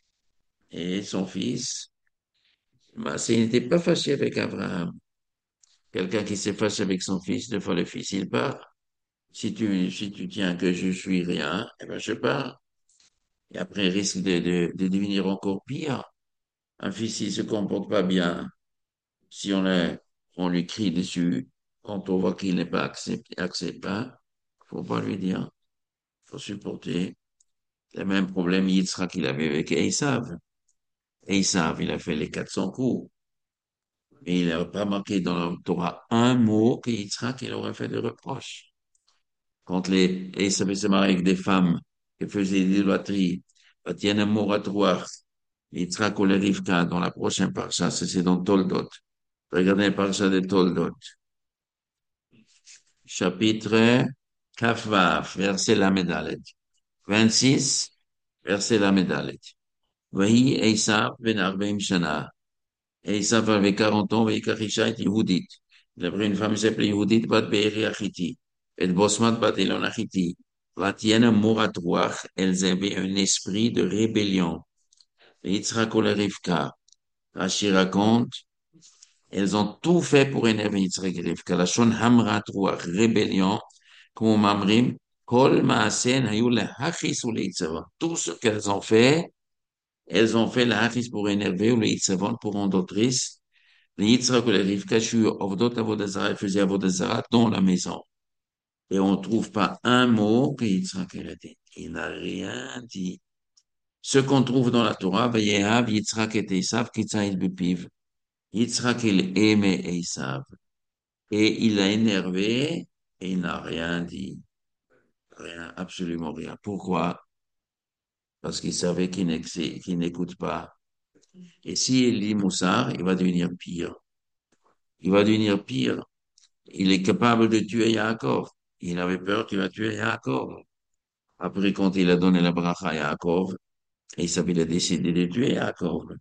Et son fils, bah, il n'était pas fâché avec Abraham. Quelqu'un qui s'est fâché avec son fils, deux fois le fils, il part. Si tu, si tu tiens que je suis rien, eh ben, je pars. Et après, il risque de, de, de devenir encore pire. Un fils, il se comporte pas bien. Si on, le- on lui crie dessus, quand on voit qu'il n'est pas accepté, accepte pas, faut pas lui dire. Faut supporter. Le même problème, Yitzhak, qu'il avait avec Esav. Esav, il a fait les quatre cents coups. Et il n'a pas marqué dans la Torah un mot que Yitzhak, il aurait fait de reproche. Quand les, Esav se marié avec des femmes qui faisaient l'idolâtrie, bah, il y a un moratoire. Yitzhak ou le Rivka, dans la prochaine parcha, ça, c'est dans Toldot. Regardez la parcha de Toldot. Chapitre Kafvav, verset Lamed Dalet. vingt-six. Verset la médaille. Vahi Esav ben Arbaim Shana. Esav avait quarante ans, ויקח אישה את יהודית. Il avait une femme qui s'appelait Yehudit bat Be'eri Achiti. Et Bosmat bat Elon Achiti. Vatiena Morat Ruach. Elles avaient un esprit de rébellion. Et Yitzhak ou Rivka. Rashi raconte, elles ont tout fait pour énerver Yitzhak et Rivka. La Shon Hamrat Ruach, rébellion, comme Mamrim, Kol Maasen Hayou Lehachis ou Leitzavon. Tout ce qu'elles ont fait, elles ont fait la Hachis pour énerver ou Leitzavon pour rendre triste. Les Yitzhak ou les Rivka, sur Ovdot Avodazara, faisaient Avodazara dans la maison. Et on ne trouve pas un mot que Yitzhak a dit. Il n'a rien dit. Ce qu'on trouve dans la Torah, Vayehav, Yitzhak et Esav, Kitzaïd Bepiv. Yitzhak, il aimait Esav. Et il l'a énervé et il n'a rien dit. Rien, absolument rien. Pourquoi? Parce qu'il savait qu'il n'ex- qu'il n'écoute pas. Et s'il dit Moussar, il va devenir pire. Il va devenir pire. Il est capable de tuer Yaakov. Il avait peur qu'il va tuer Yaakov. Après, quand il a donné la bracha à Yaakov, Esav, il a décidé de tuer Yaakov.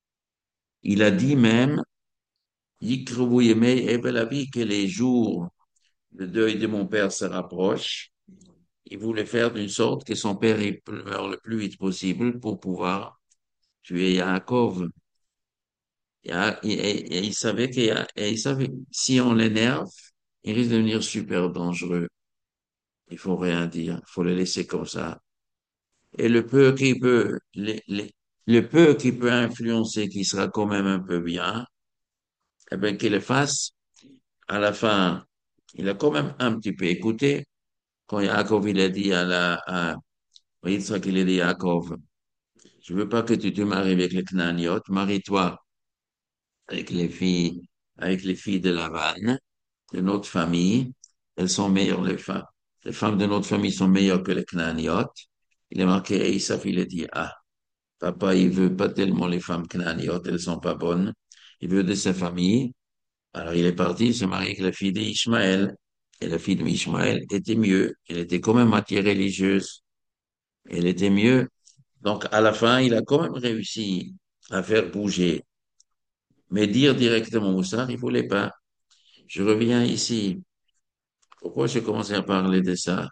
Il a dit même, Yikrubu Yemei Evel Avi, que les jours de deuil de mon père se rapprochent. Il voulait faire d'une sorte que son père il meure le plus vite possible pour pouvoir tuer Yaakov. Et, et- et- et il savait que, Ya- et il savait, si on l'énerve, il risque de devenir super dangereux. Il faut rien dire. Il faut le laisser comme ça. Et le peu qui peut, les- les- le peu qui peut influencer, qui sera quand même un peu bien, eh bien, qu'il le fasse. À la fin, il a quand même un petit peu écouté. Quand Yaakov, il a dit à la, à Yitzhak, il a dit à Yaakov, je veux pas que tu te maries avec les Canaaniotes, marie-toi avec les filles, avec les filles de Lavan, de notre famille. Elles sont meilleures, les femmes. Les femmes de notre famille sont meilleures que les Canaaniotes. Il est marqué, Esav, il a dit, ah, papa, il veut pas tellement les femmes Canaaniotes, elles sont pas bonnes. Il veut de sa famille. Alors il est parti, il s'est marié avec la fille d'Ishmaël. Et la fille d'Ishmaël était mieux. Elle était quand même moitié religieuse. Elle était mieux. Donc, à la fin, il a quand même réussi à faire bouger. Mais dire directement Moussard, il voulait pas. Je reviens ici. Pourquoi j'ai commencé à parler de ça?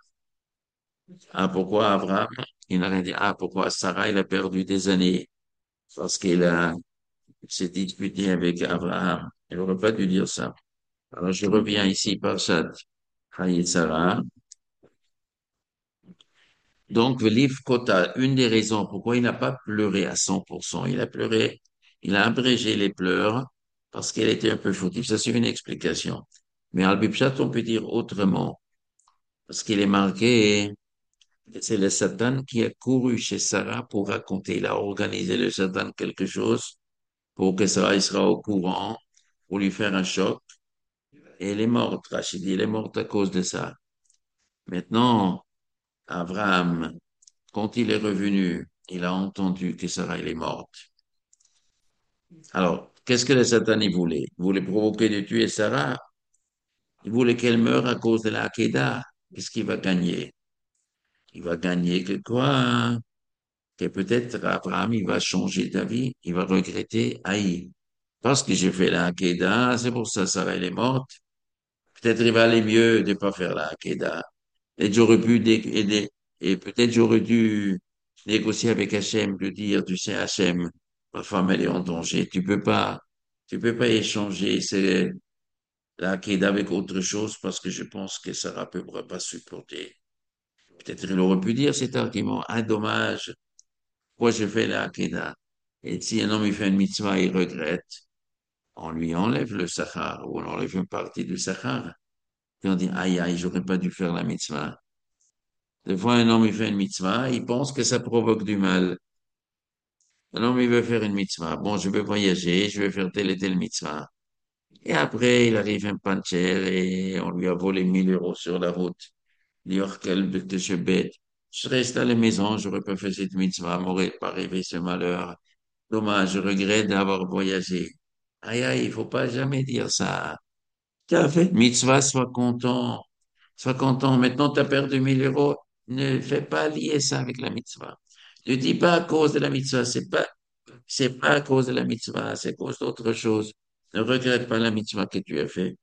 Ah, pourquoi Abraham, il n'a rien dit. Ah, pourquoi Sarah, il a perdu des années? Parce qu'il a, il s'est disputé avec Abraham. Il n'aurait pas dû dire ça. Alors, je reviens ici, Parshat Hayit Sarah. Donc, le livre Kota, une des raisons pourquoi il n'a pas pleuré à cent pour cent, il a pleuré, il a abrégé les pleurs parce qu'elle était un peu fautive. Ça, c'est une explication. Mais al Bibshat, on peut dire autrement. Parce qu'il est marqué, que c'est le Satan qui a couru chez Sarah pour raconter. Il a organisé le Satan quelque chose pour que Sarah il sera au courant, pour lui faire un choc. Et elle est morte, Rachid, elle est morte à cause de ça. Maintenant, Abraham, quand il est revenu, il a entendu que Sarah, elle est morte. Alors, qu'est-ce que le Satan il voulait? Il voulait provoquer de tuer Sarah. Il voulait qu'elle meure à cause de la Hakeda. Qu'est-ce qu'il va gagner? Il va gagner que quoi? Hein? Que peut-être Abraham, il va changer d'avis. Il va regretter. Aïe, parce que j'ai fait la Hakeda, c'est pour ça Sarah, elle est morte. Peut-être il va aller mieux de pas faire la Hakeda. Et j'aurais pu dé- aider, et peut-être j'aurais dû négocier avec Hachem, de dire, tu sais, Hachem, ma femme, elle est en danger. Tu peux pas, tu peux pas échanger c'est la Hakeda avec autre chose parce que je pense que Sarah ne pourra pas supporter. Peut-être il aurait pu dire cet argument. Ah, dommage. Pourquoi je fais la Hakeda? Et si un homme, il fait une mitzvah, il regrette, on lui enlève le Sahar ou on enlève une partie du Sahar. Et on dit, aïe, aïe, j'aurais pas dû faire la mitzvah. Des fois, un homme, il fait une mitzvah, il pense que ça provoque du mal. Un homme, il veut faire une mitzvah. Bon, je vais voyager, je vais faire telle et telle mitzvah. Et après, il arrive un pancher et on lui a volé mille euros sur la route. Il dit, oh, quel bête de ce bête. Je reste à la maison, j'aurais pas fait cette mitzvah, m'aurait pas arrivé ce malheur. Dommage, je regrette d'avoir voyagé. Aïe, aïe, il faut pas jamais dire ça. Tu as fait une mitzvah, sois content. Sois content. Maintenant, tu as perdu mille euros. Ne fais pas lier ça avec la mitzvah. Ne dis pas à cause de la mitzvah, c'est pas, c'est pas à cause de la mitzvah, c'est à cause d'autre chose. Ne regrette pas la mitzvah que tu as fait.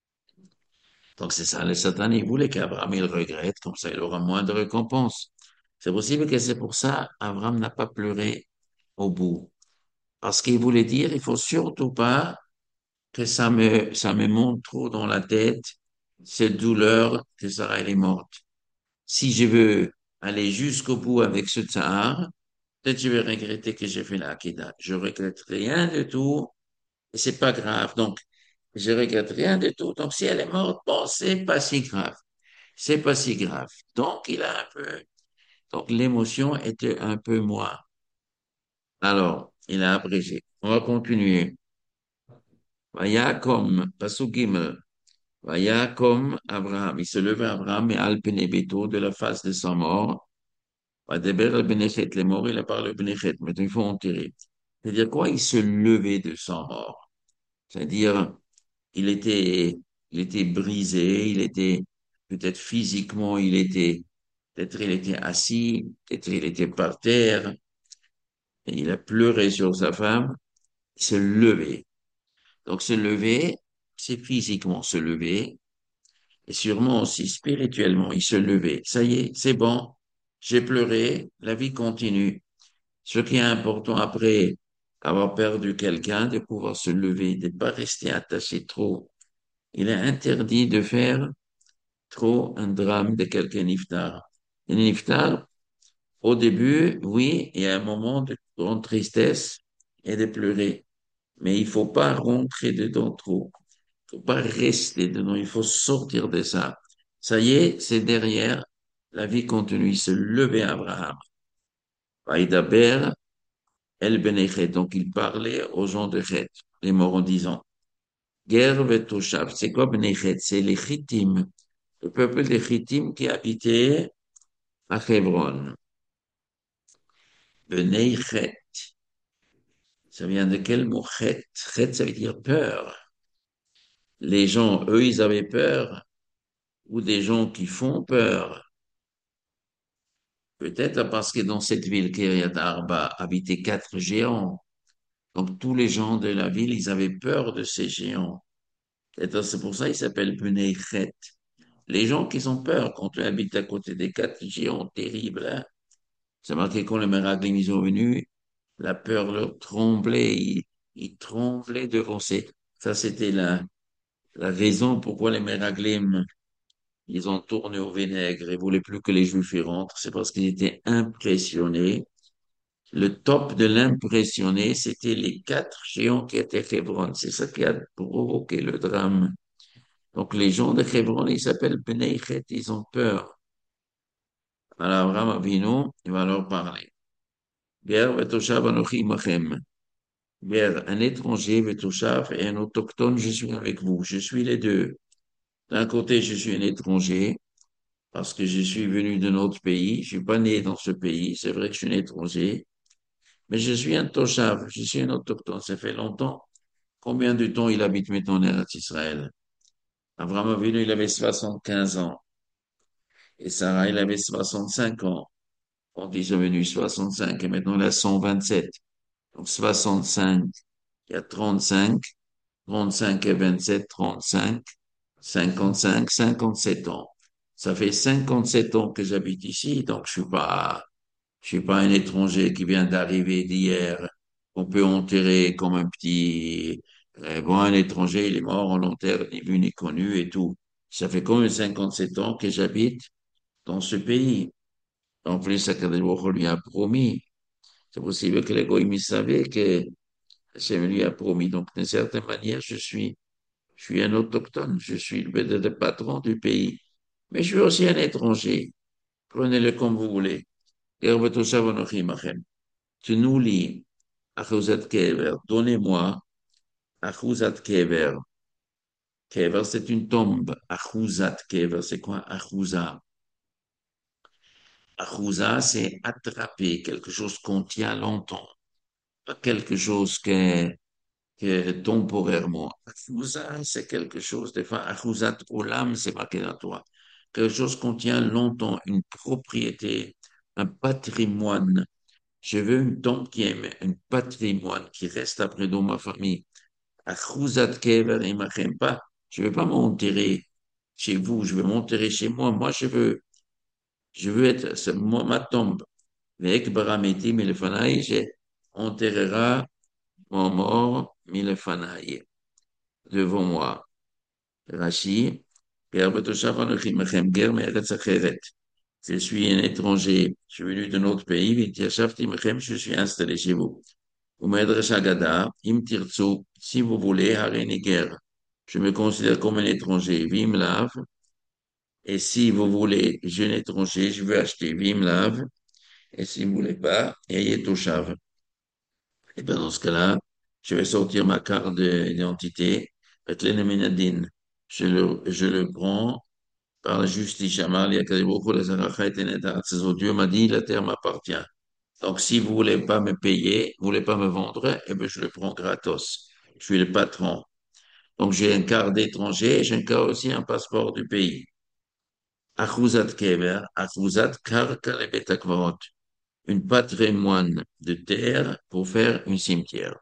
Donc c'est ça, le Satan, il voulait qu'Abraham il regrette, comme ça il aura moins de récompenses. C'est possible que c'est pour ça Abraham n'a pas pleuré au bout. Parce qu'il voulait dire, il faut surtout pas que ça me, ça me monte trop dans la tête, cette douleur que Sarah elle est morte. Si je veux aller jusqu'au bout avec ce tsar, peut-être je vais regretter que j'ai fait la Hakida. Je regrette rien de tout et c'est pas grave. Donc, je regrette rien de tout. Donc, si elle est morte, bon, c'est pas si grave. C'est pas si grave. Donc, il a un peu, donc l'émotion était un peu moins. Alors, il a abrégé. On va continuer. Vayakom, Pasuk Gimel. Vayakom Abraham. Il se leva Abraham et al Benebeto de la face de sa mort. Vadeber al Benechet, les morts, il a parlé au Benechet. Maintenant, il faut en tirer. C'est-à-dire quoi? Il se levait de sa mort. C'est-à-dire, il était, il était brisé, il était, peut-être physiquement, il était, peut-être il était assis, peut-être il était par terre, et il a pleuré sur sa femme, il se levait. Donc, se lever, c'est physiquement se lever, et sûrement aussi spirituellement, il se levait. Ça y est, c'est bon, j'ai pleuré, la vie continue. Ce qui est important après avoir perdu quelqu'un, de pouvoir se lever, de ne pas rester attaché trop. Il est interdit de faire trop un drame de quelqu'un niftar. Un niftar, au début, oui, il y a un moment de grande tristesse et de pleurer. Mais il faut pas rentrer dedans trop. Il faut pas rester dedans. Il faut sortir de ça. Ça y est, c'est derrière. La vie continue. Il se levait Abraham. Vaïdaber El Benechet. Donc, il parlait aux gens de Chet, les morts en disant, Ger vetoshav. C'est quoi Benechet? C'est les Chittim, le peuple des Chittim qui habitait à Hebron. Benei Chet. Ça vient de quel mot Chet? Chet, ça veut dire peur. Les gens, eux, ils avaient peur, ou des gens qui font peur. Peut-être parce que dans cette ville, Kiryat Arba, habitaient quatre géants. Donc tous les gens de la ville, ils avaient peur de ces géants. Peut-être c'est pour ça qu'ils s'appellent Bnei Chet. Les gens qui ont peur quand tu habites à côté des quatre géants terribles, hein. C'est marqué quand les Meraglim ils sont venus, la peur leur tremblait, ils, ils tremblaient devant ces... Ça, c'était la, la raison pourquoi les Meraglim, ils ont tourné au vinaigre et voulaient plus que les Juifs y rentrent. C'est parce qu'ils étaient impressionnés. Le top de l'impressionné, c'était les quatre géants qui étaient Hebron. C'est ça qui a provoqué le drame. Donc, les gens de Hebron, ils s'appellent Bnei Chet, ils ont peur. Alors, Abraham Avinu, il va leur parler. Ger vetoshav anochi imachem. Ger, un étranger vetoshav et un autochtone, je suis avec vous. Je suis les deux. D'un côté, je suis un étranger parce que je suis venu d'un autre pays. Je suis pas né dans ce pays. C'est vrai que je suis un étranger. Mais je suis un toshav. Je suis un autochtone. Ça fait longtemps. Combien de temps il habite maintenant en Eretz Israël? Abraham Avinu, il avait soixante-quinze ans. Et Sarah, il avait soixante-cinq ans. Quand ils sont venus soixante-cinq et maintenant il a cent vingt-sept. Donc soixante-cinq, il y a trente-cinq, trente-cinq et vingt-sept, trente-cinq, cinquante-cinq, cinquante-sept ans. Ça fait cinquante-sept ans que j'habite ici, donc je suis pas, je suis pas un étranger qui vient d'arriver d'hier, qu'on peut enterrer comme un petit, euh, bon, un étranger, il est mort, on l'enterre, ni vu ni connu et tout. Ça fait quand même cinquante-sept ans que j'habite dans ce pays. En plus, Akadosh Baruch Hu lui a promis. C'est possible que les Goïms savaient que Hachem lui a promis. Donc, d'une certaine manière, je suis, je suis un autochtone. Je suis le, le patron du pays. Mais je suis aussi un étranger. Prenez-le comme vous voulez. Tu nous lis Achuzat Kever. Donnez-moi Achuzat Kever. Kever, c'est une tombe. Achuzat Kever, c'est quoi Achuza? Achuza, c'est attraper quelque chose qu'on tient longtemps. Pas quelque chose que, que temporairement. Achuza, c'est quelque chose, des fois, Achuzat Olam, c'est marqué dans toi. Quelque chose qu'on tient longtemps, une propriété, un patrimoine. Je veux une tombe qui est un patrimoine, qui reste après dans ma famille. Achuzat kever imachem, pas. Je veux pas m'enterrer chez vous, je veux m'enterrer chez moi. Moi, je veux, je veux être, c'est moi, ma tombe. Vek barameti milefanaï, j'ai enterrera mon mort milefanaï devant moi. Rashi, Gerbetoshav Anochi Mechem Ger Me'eretz Acheret. Je suis un étranger, je suis venu d'un autre pays, V'tiashavti Mechem, je suis installé chez vous. Umedrash Agada, Im Tirtzu, si vous voulez, Harini Ger. Je me considère comme un étranger, Vim Lav, et si vous voulez, je suis un étranger, je veux acheter Vim Lav, et si vous voulez pas, Ayez Toshav. Et bien dans ce cas-là, je vais sortir ma carte d'identité, Betlen Minadin. Je le, je le prends par la justice. Jamal, Yakadiboko, les Arachait et Netat. Dieu m'a dit, la terre m'appartient. Donc, si vous voulez pas me payer, vous voulez pas me vendre, eh bien, je le prends gratos. Je suis le patron. Donc, j'ai un quart d'étranger et j'ai un quart aussi un passeport du pays. Achuzat kever, achuzat karka le betakvarot. Une patrimoine de terre pour faire un cimetière.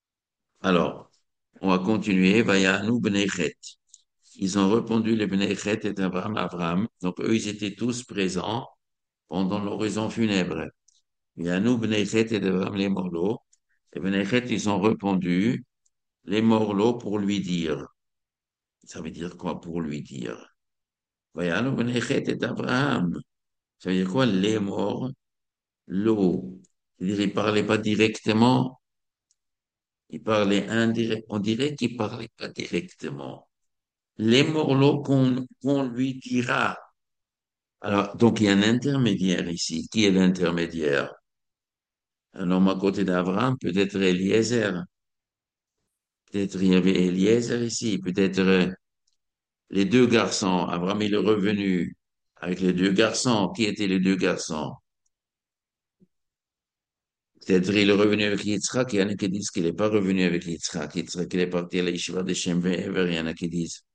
Alors, on va continuer. Vayanu bnei Chet. Ils ont répondu les bnei Chet et Abraham, Abraham. Donc, eux, ils étaient tous présents pendant l'oraison funèbre. Vayanu bnei Chet et Abraham les morlots. Les bnei Chet, ils ont répondu les morlots pour lui dire. Ça veut dire quoi pour lui dire? Vayanu bnei Chet et Abraham. Ça veut dire quoi les morts, l'eau? C'est-à-dire, ils parlaient pas directement, ils parlaient indirect. On dirait qu'ils parlaient pas directement. Les morlots qu'on qu'on lui dira. Alors, donc il y a un intermédiaire ici. Qui est l'intermédiaire? Un homme à côté d'Abraham, peut-être Eliezer. Peut-être il y avait Eliezer ici. Peut-être euh, les deux garçons. Abraham il est revenu avec les deux garçons. Qui étaient les deux garçons? Peut-être il est revenu avec Yitzhak. Il y en a qui disent qu'il n'est pas revenu avec Yitzhak. Yitzhak, il est parti à la yeshiva de Shem Ve'ever. Il y en a qui disent.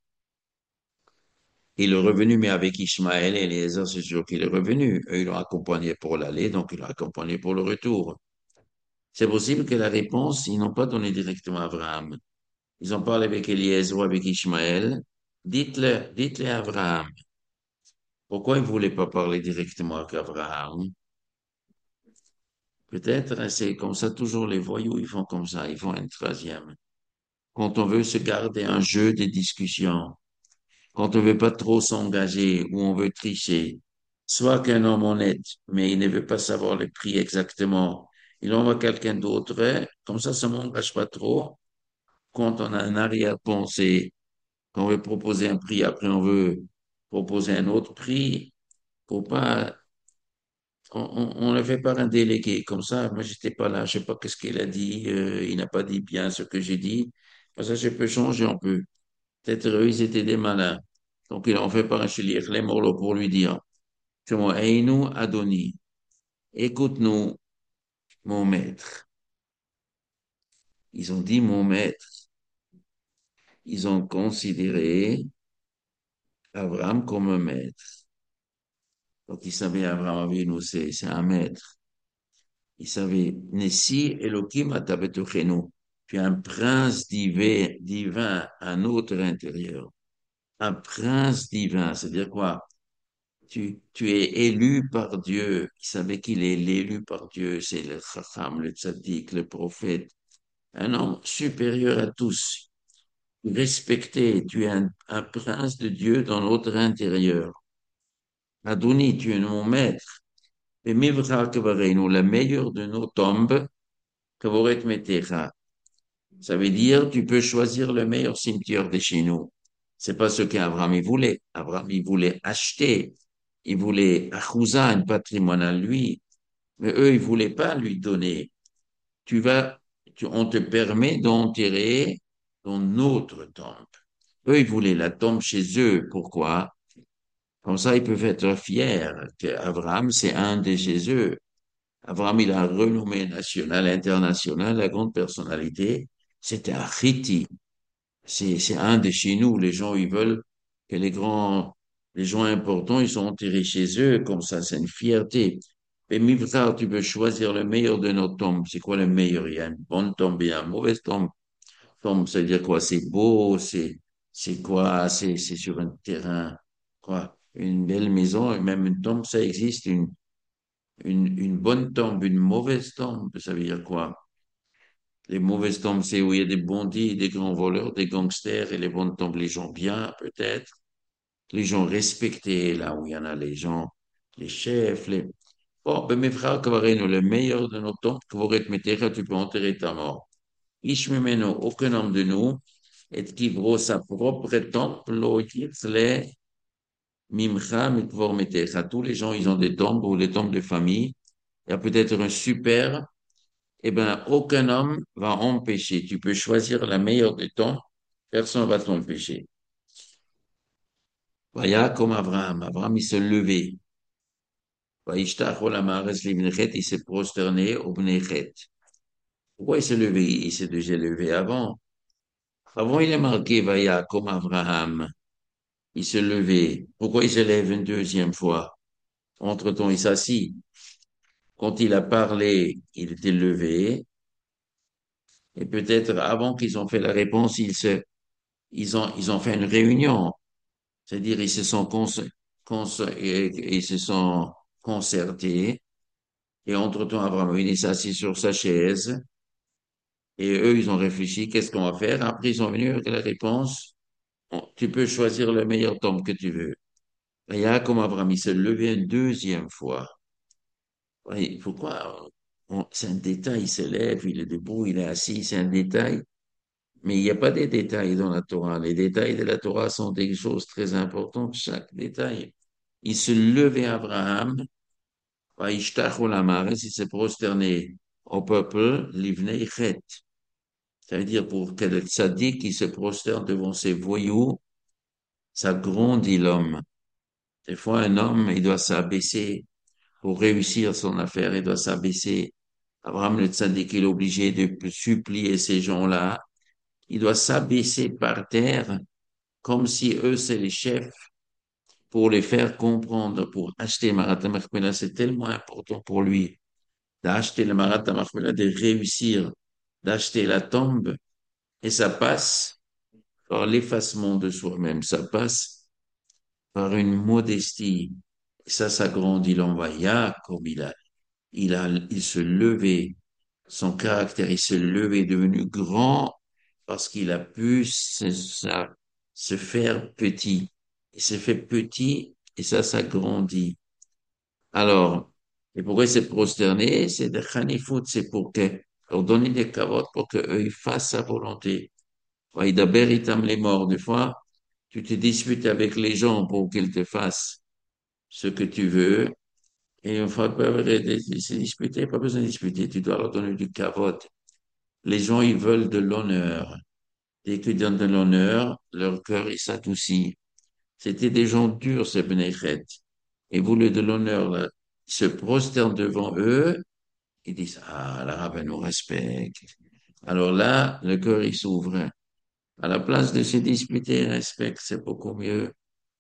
Il est revenu, mais avec Ishmaël et Eliezer, c'est sûr qu'il est revenu. Eux, ils l'ont accompagné pour l'aller, donc ils l'ont accompagné pour le retour. C'est possible que la réponse, ils n'ont pas donné directement à Abraham. Ils ont parlé avec Eliezer ou avec Ishmaël. Dites-le, dites-le à Abraham. Pourquoi ils ne voulaient pas parler directement avec Abraham? Peut-être, hein, c'est comme ça, toujours les voyous, ils font comme ça, ils font un troisième. Quand on veut se garder un jeu de discussion, quand on veut pas trop s'engager ou on veut tricher, soit qu'un homme honnête, mais il ne veut pas savoir le prix exactement, il envoie quelqu'un d'autre, hein, comme ça, ça m'engage pas trop. Quand on a un arrière-pensée, quand on veut proposer un prix, après on veut proposer un autre prix, faut pas, on, on, on le fait par un délégué, comme ça, moi j'étais pas là, je sais pas qu'est-ce qu'il a dit, euh, il n'a pas dit bien ce que j'ai dit, comme ça je peux changer, on peut. Peut-être eux, ils étaient des malins. Donc, ils ont fait par un shliach, les morlots, pour lui dire, Einu Adoni, écoute-nous, mon maître. Ils ont dit mon maître. Ils ont considéré Abraham comme un maître. Donc, ils savaient, Abraham Avinu, c'est, c'est un maître. Ils savaient, Nessi Elohim Atabetochenu. Tu es un prince divin, divin à notre intérieur. Un prince divin, c'est-à-dire quoi? Tu, tu es élu par Dieu. Il savait qu'il est l'élu par Dieu. C'est le Chacham, le Tzaddik, le prophète. Un homme supérieur à tous. Respecté. Tu es un, un prince de Dieu dans notre intérieur. Adoni, tu es mon maître. Et Mivra Kevarenu, la meilleure de nos tombes, Kavoret Metecha. Ça veut dire, tu peux choisir le meilleur cimetière de chez nous. C'est pas ce qu'Abraham il voulait. Abraham, il voulait acheter. Il voulait Achouza, un patrimoine à lui. Mais eux, ils voulaient pas lui donner. Tu vas, tu- on te permet d'enterrer dans notre tombe. Eux, ils voulaient la tombe chez eux. Pourquoi? Comme ça, ils peuvent être fiers qu'Abraham, c'est un de chez eux. Abraham, il a un renommée nationale, internationale, la grande personnalité. C'était un Chiti. C'est, c'est un de chez nous. Les gens, ils veulent que les grands, les gens importants, ils sont enterrés chez eux. Comme ça, c'est une fierté. Et Miftar, tu peux choisir le meilleur de nos tombes. C'est quoi le meilleur? Il y a une bonne tombe et une mauvaise tombe. Tombe, ça veut dire quoi? C'est beau, c'est, c'est quoi? C'est, c'est sur un terrain, quoi? Une belle maison, et même une tombe, ça existe. Une, une, une bonne tombe, une mauvaise tombe, ça veut dire quoi? Les mauvaises tombes, c'est où il y a des bandits, des grands voleurs, des gangsters, et les bonnes tombes, les gens bien, peut-être. Les gens respectés, là où il y en a les gens, les chefs, les... Bon, ben mes frères, Kavarino, le meilleur de nos tombes, que vous remettez, tu peux enterrer ta mort. Ishmimeno, aucun homme de nous, et qui vaut sa propre tombe, lo yitzle, mimcha, mitvor metecha. Tous les gens, ils ont des tombes ou des tombes de famille. Il y a peut-être un super, eh ben, aucun homme va empêcher. Tu peux choisir la meilleure des tombes, personne va t'empêcher. Vaya comme Abraham. Abraham, il se levait. Vaïshtach olamares livnechet, il s'est prosterné au bnechet. Pourquoi il s'est levé? Il s'est déjà levé avant. Avant, il est marqué, Vaya comme Abraham. Il se levait. Pourquoi il se lève une deuxième fois? Entre-temps, il s'assit. Quand il a parlé, il était levé. Et peut-être avant qu'ils ont fait la réponse, ils se, ils ont, ils ont fait une réunion. C'est-à-dire, ils se sont cons, cons, et- ils se sont concertés. Et entre-temps, Abraham, il s'est assis sur sa chaise. Et eux, ils ont réfléchi, qu'est-ce qu'on va faire? Après, ils sont venus avec la réponse. Bon, tu peux choisir le meilleur tombe que tu veux. Et là, comme Abraham, il s'est levé une deuxième fois. Oui, pourquoi? on- C'est un détail, il se lève, il est debout, il est assis, c'est un détail. Mais il n'y a pas des détails dans la Torah. Les détails de la Torah sont des choses très importantes, chaque détail. Il se levait, Abraham, Vaïshtach olamares, il s'est prosterné au peuple, livnei chet. Ça veut dire pour que le tzaddik qui se prosterne devant ses voyous, ça grandit l'homme. Des fois, un homme, il doit s'abaisser pour réussir son affaire, il doit s'abaisser. Abraham le tzaddik, il est obligé de supplier ces gens-là. Il doit s'abaisser par terre comme si eux, c'est les chefs pour les faire comprendre, pour acheter Marat Machpelah. C'est tellement important pour lui d'acheter le Marat Machpelah, de réussir, d'acheter la tombe. Et ça passe par l'effacement de soi-même. Ça passe par une modestie. Et ça, ça grandit l'envoya comme il a, il a, il se levait. Son caractère, il se levait, est devenu grand parce qu'il a pu se, ça- se faire petit. Il s'est fait petit et ça, ça grandit. Alors, et pourquoi il s'est prosterné? C'est de Khanifout, c'est pour que, leur donner des cavotes pour qu'eux, ils fassent sa volonté. Ouais, d'abord, itam les morts. Des fois, tu te disputes avec les gens pour qu'ils te fassent ce que tu veux. Et une fois que se disputer, pas besoin de disputer. Tu dois leur donner du cavote. Les gens, ils veulent de l'honneur. Dès qu'ils donnent de l'honneur, leur cœur, il s'adoucit. C'était des gens durs, ces Bnei Ils voulaient de l'honneur, là. Ils se prosternent devant eux. Ils disent, ah, l'arabe nous respecte. Alors là, le cœur, il s'ouvre. À la place de se disputer, respecte, c'est beaucoup mieux.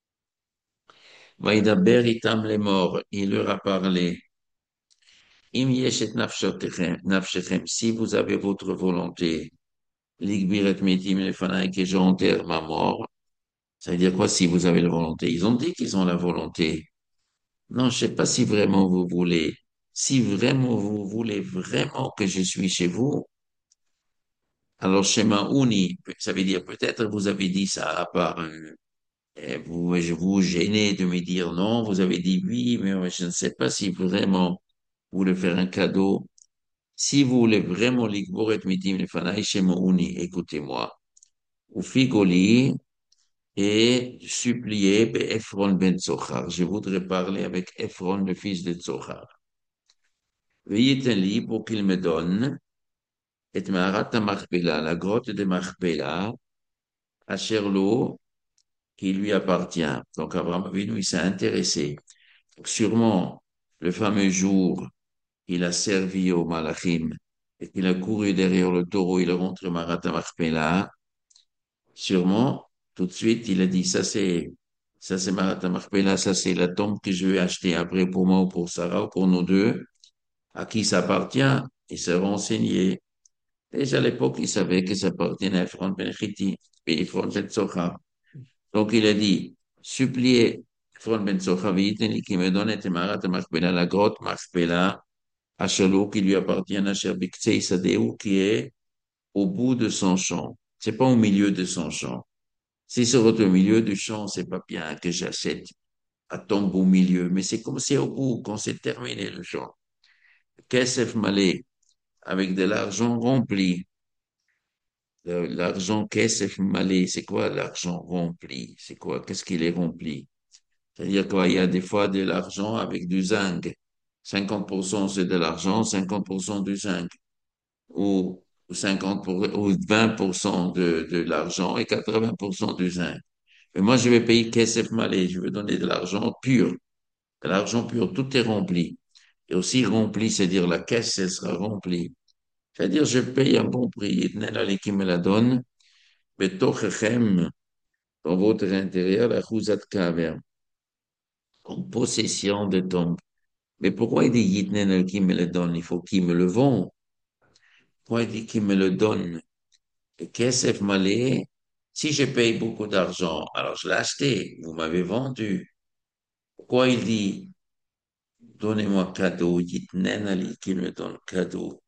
Vaïdaber itam les morts. Il leur a parlé. Im yeshet nafshotechem, nafshechem. Si vous avez votre volonté, l'igbiret metim lefanai, que j'enterre ma mort. Ça veut dire quoi si vous avez la volonté? Ils ont dit qu'ils ont la volonté. Non, je sais pas si vraiment vous voulez. Si vraiment vous voulez vraiment que je suis chez vous, alors Shema Uni, ça veut dire peut-être vous avez dit ça à part, euh, euh, vous, je vous gênez de me dire non, vous avez dit oui, mais euh, je ne sais pas si vraiment vous voulez faire un cadeau. Si vous voulez vraiment l'ikboret mitim lefanai Shema Uni, écoutez-moi. Ou figoli, et supplier ben Ephron ben Tsochar. Je voudrais parler avec Ephron, le fils de Tsochar. Veuillez un lit pour qu'il me donne et Maharat Machpelah, la grotte de Machpelah, à Sherlo, qui lui appartient. Donc Abraham Avinu, il s'est intéressé. Donc, sûrement, le fameux jour, il a servi au Malachim et qu'il a couru derrière le taureau, il a rentré Maharat Machpelah. Sûrement, tout de suite, il a dit, ça c'est Ça, c'est Marat Machpelah. Ça, c'est la tombe que je vais acheter après pour moi ou pour Sarah ou pour nous deux. À qui ça appartient? Il s'est renseigné. Déjà à l'époque, il savait que ça appartenait à Ephron Ben Chiti et Ephron Ben Tsochar. Donc, il a dit, suppliez Ephron Ben Tsochar, v'yiteni qui me donne et Marat Machpelah, la grotte Machpelah, à Shalou, qui lui appartient à Sherbiktsei Sadeu, qui est au bout de son champ. C'est pas au milieu de son champ. Si c'est au milieu du champ, c'est pas bien que j'achète à tombe au milieu, mais c'est comme c'est au bout, quand c'est terminé le champ. Kesef Malé, avec de l'argent rempli. Le- L'argent Kesef Malé, c'est quoi l'argent rempli? C'est quoi? Qu'est-ce qu'il est rempli? C'est-à-dire quoi? Il y a des fois de l'argent avec du zinc. cinquante pour cent c'est de l'argent, cinquante pour cent du zinc. Ou cinquante pour, ou vingt pour cent de, de l'argent et quatre-vingts pour cent du zinc. Mais moi, je vais payer Kesef Malé. Je vais donner de l'argent pur. De l'argent pur. Tout est rempli. Et aussi rempli, c'est-à-dire la caisse, elle sera remplie. C'est-à-dire, je paye un bon prix. Yitnen Ali qui me la donne. Betochechem, dans votre intérieur, la Khuzat Kaver, en possession de tombe. Mais pourquoi il dit Yitnen Ali qui me le donne? Il faut qu'il me le vend. Pourquoi il dit qu'il me le donne? Et Kesef Malé, si je paye beaucoup d'argent, alors je l'ai acheté, vous m'avez vendu. Pourquoi il dit donnez-moi cadeau, Yitnen Ali qui me donne cadeau?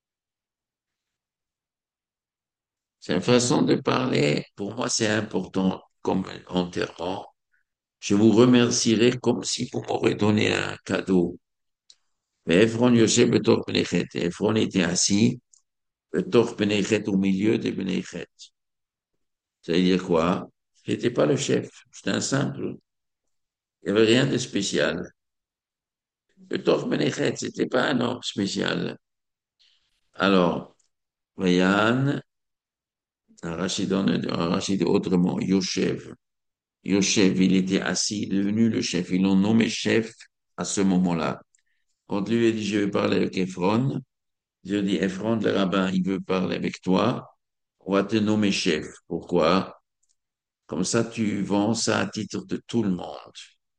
C'est une façon de parler. Pour moi, c'est important comme enterrement. Je vous remercierai comme si vous m'aurez donné un cadeau. Mais Ephron Yosef Betor Benechet. Ephron était assis, Betor Benechet au milieu des Benechet. Ça veut dire quoi? J'étais pas le chef. J'étais un simple. Il n'y avait rien de spécial. Betor Benechet, c'était pas un homme spécial. Alors, Vayan, Rachid donne, Rachid autrement, Yosef. Yosef, il était assis, devenu le chef. Ils l'ont nommé chef à ce moment-là. Quand lui a dit, je vais parler avec Ephron, je dis, Ephron, le rabbin, il veut parler avec toi, on va te nommer chef. Pourquoi? Comme ça, tu vends ça à titre de tout le monde.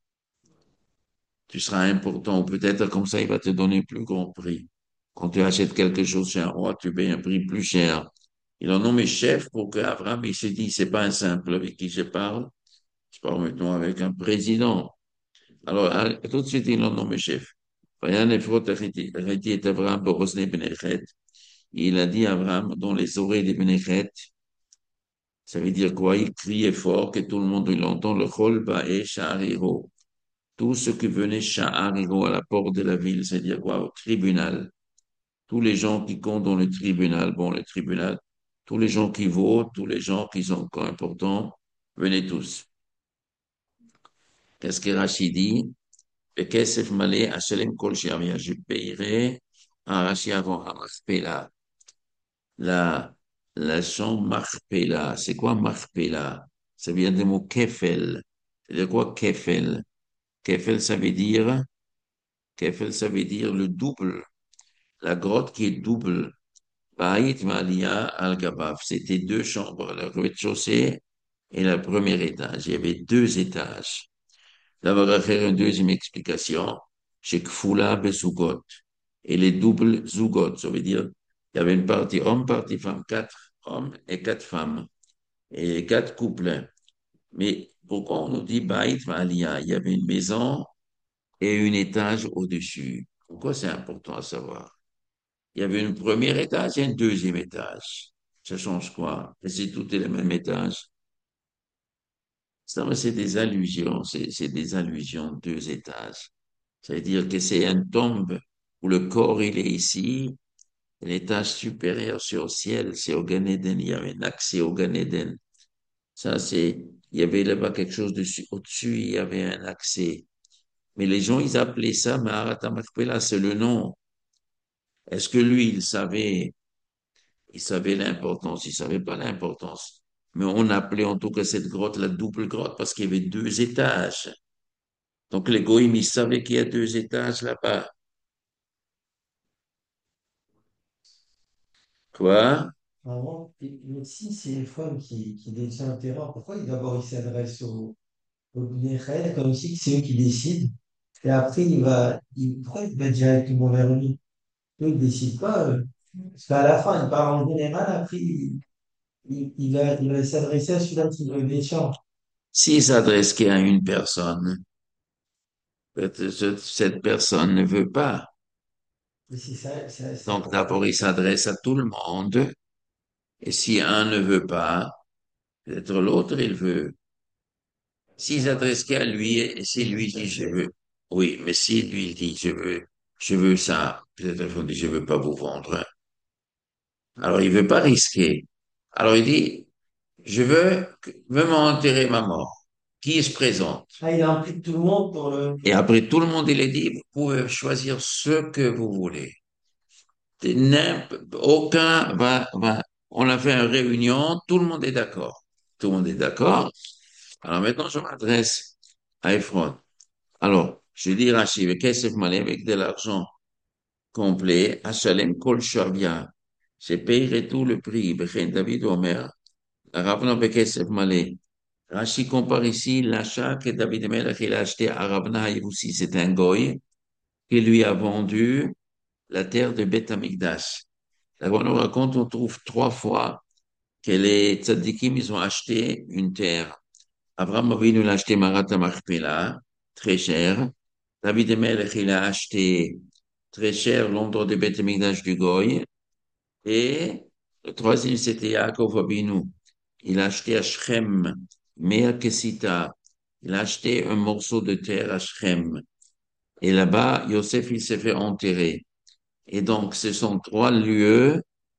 Tu seras important, ou peut-être comme ça, il va te donner plus grand prix. Quand tu achètes quelque chose chez un roi, tu payes un prix plus cher. Ils l'ont nommé chef pour qu'Abraham, il se dit, c'est pas un simple avec qui je parle, je parle maintenant avec un président. Alors, à- tout de suite, ils l'ont nommé chef. Vayan Ephron Ariti et Abraham Borosne Benechet. Il a dit à Abraham, dans les oreilles des Benechet, ça veut dire quoi? Il criait fort, que tout le monde l'entend, le Chol Ba'e Sha'ariro. Tous ceux qui venaient Sha'ariro à la porte de la ville, c'est-à-dire quoi? Au tribunal. Tous les gens qui comptent dans le tribunal, bon, le tribunal, tous les gens qui votent, tous les gens qui sont encore importants, venez tous. Qu'est-ce que Rachid dit? בכסף מלא אשלם כל שעביה, je paierai un rachis avant Machpela. La, la chambre Machpela, c'est quoi Machpela? Ça vient du mot kefel. C'est-à-dire quoi kefel? Kefel, ça veut dire, kefel, ça veut dire le double. La grotte qui est double. Baït Malia Al-Gabaf. C'était deux chambres, le rez-de-chaussée et le premier étage. Il y avait deux étages. D'abord, à faire une deuxième explication, chez Kfula Besugot. Et les doubles Zugot, ça veut dire, il y avait une partie homme, partie femme, quatre hommes et quatre femmes, et quatre couples. Mais pourquoi on nous dit Baït Malia? Il y avait une maison et un étage au-dessus. Pourquoi c'est important à savoir? Il y avait un premier étage et un deuxième étage. Ça change quoi? Et c'est tout est le même étage. Ça, mais c'est des allusions, c'est c'est des allusions, deux étages. Ça veut dire que c'est une tombe où le corps, il est ici, et l'étage supérieur, c'est au ciel, c'est au Gan Eden, il y avait un accès au Gan Eden. Ça, c'est, il y avait là-bas quelque chose dessus, au-dessus, il y avait un accès. Mais les gens, ils appelaient ça Maharat Machpelah, c'est le nom. Est-ce que lui, il savait, il savait l'importance, il savait pas l'importance. Mais on appelait en tout cas cette grotte la double grotte parce qu'il y avait deux étages. Donc les goïms, ils savaient qu'il y a deux étages là-bas. Quoi? Avant, et- mais si c'est Ephron qui, qui détient le terrain, pourquoi il- d'abord il s'adresse au, au Bnei comme si c'est eux qui décident. Et après, il va, il, pourquoi il va directement vers lui? Eux, ils décident pas. euh, Parce qu'à la fin, il parle en général, après, il, il, il va, il va s'adresser à celui-là qui veut des champs. S'il s'adresse qu'à une personne, peut-être ce- cette personne ne veut pas. Et c'est ça, ça, ça, Donc d'abord, il s'adresse à tout le monde. Et si un ne veut pas, peut-être l'autre, il veut. S'il s'adresse qu'à lui, et si lui dit je veux, oui, mais si lui dit je veux, je veux ça, peut-être il faut dire je veux pas vous vendre. Alors il veut pas risquer. Alors il dit je veux, que- veux m'enterrer ma mort. Qui se présente? ah, il implique tout le monde pour le, Et après tout le monde, il est dit vous pouvez choisir ce que vous voulez. N'imp- Aucun va, va, on a fait une réunion, tout le monde est d'accord. Tout le monde est d'accord. Alors maintenant, je m'adresse à Ephron. Alors, je dis Rachid, qu'est-ce que malais avec de l'argent complet, Achalem Kol Shavia. Je payerai tout le prix, Bechen David Omer. Ravna Bekesef Malé. Rachid compare ici l'achat que David Melech il a acheté à Ravna aussi. C'est un goy qui lui a vendu la terre de Beth Amikdash. D'abord, on nous raconte, on trouve trois fois que les tzadikim, ils ont acheté une terre. Abraham Avinu l'a acheté Marat Machpelah, très cher. David Melech, il a acheté très cher l'endroit de Beth Amikdash du Goy. Et le troisième, c'était Yaakov Avinu. Il a acheté à Shrem, Mea Kesita. Il a acheté un morceau de terre à Shrem. Et là-bas, Yosef, il s'est fait enterrer. Et donc, ce sont trois lieux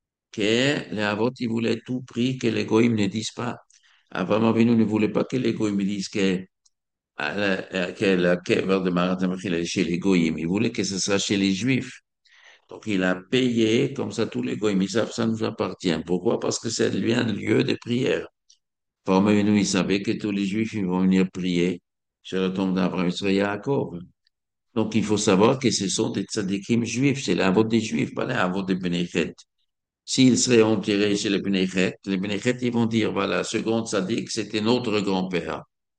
que les Avot, ils voulaient tout prix que les Goïms ne disent pas. Abraham Avinu ne voulait pas que les Goïms disent que, à la- que la kever de Marathon est chez les Goïms. Il voulait que ce soit chez les Juifs. Donc, il a payé, comme ça, tous les Goïms, ils savent, ça nous appartient. Pourquoi? Parce que c'est lui un lieu de prière. Abraham Avinu, il savait que tous les Juifs, ils vont venir prier sur la tombe d'Abraham et Yaakov. Donc, il faut savoir que ce sont des tzadikim juifs, c'est la vote des juifs, pas la vote des Bénéchets. S'ils seraient enterrés chez les Bénéchets, les Bénéchets, ils vont dire, voilà, ce grand tzaddik, c'était notre grand-père.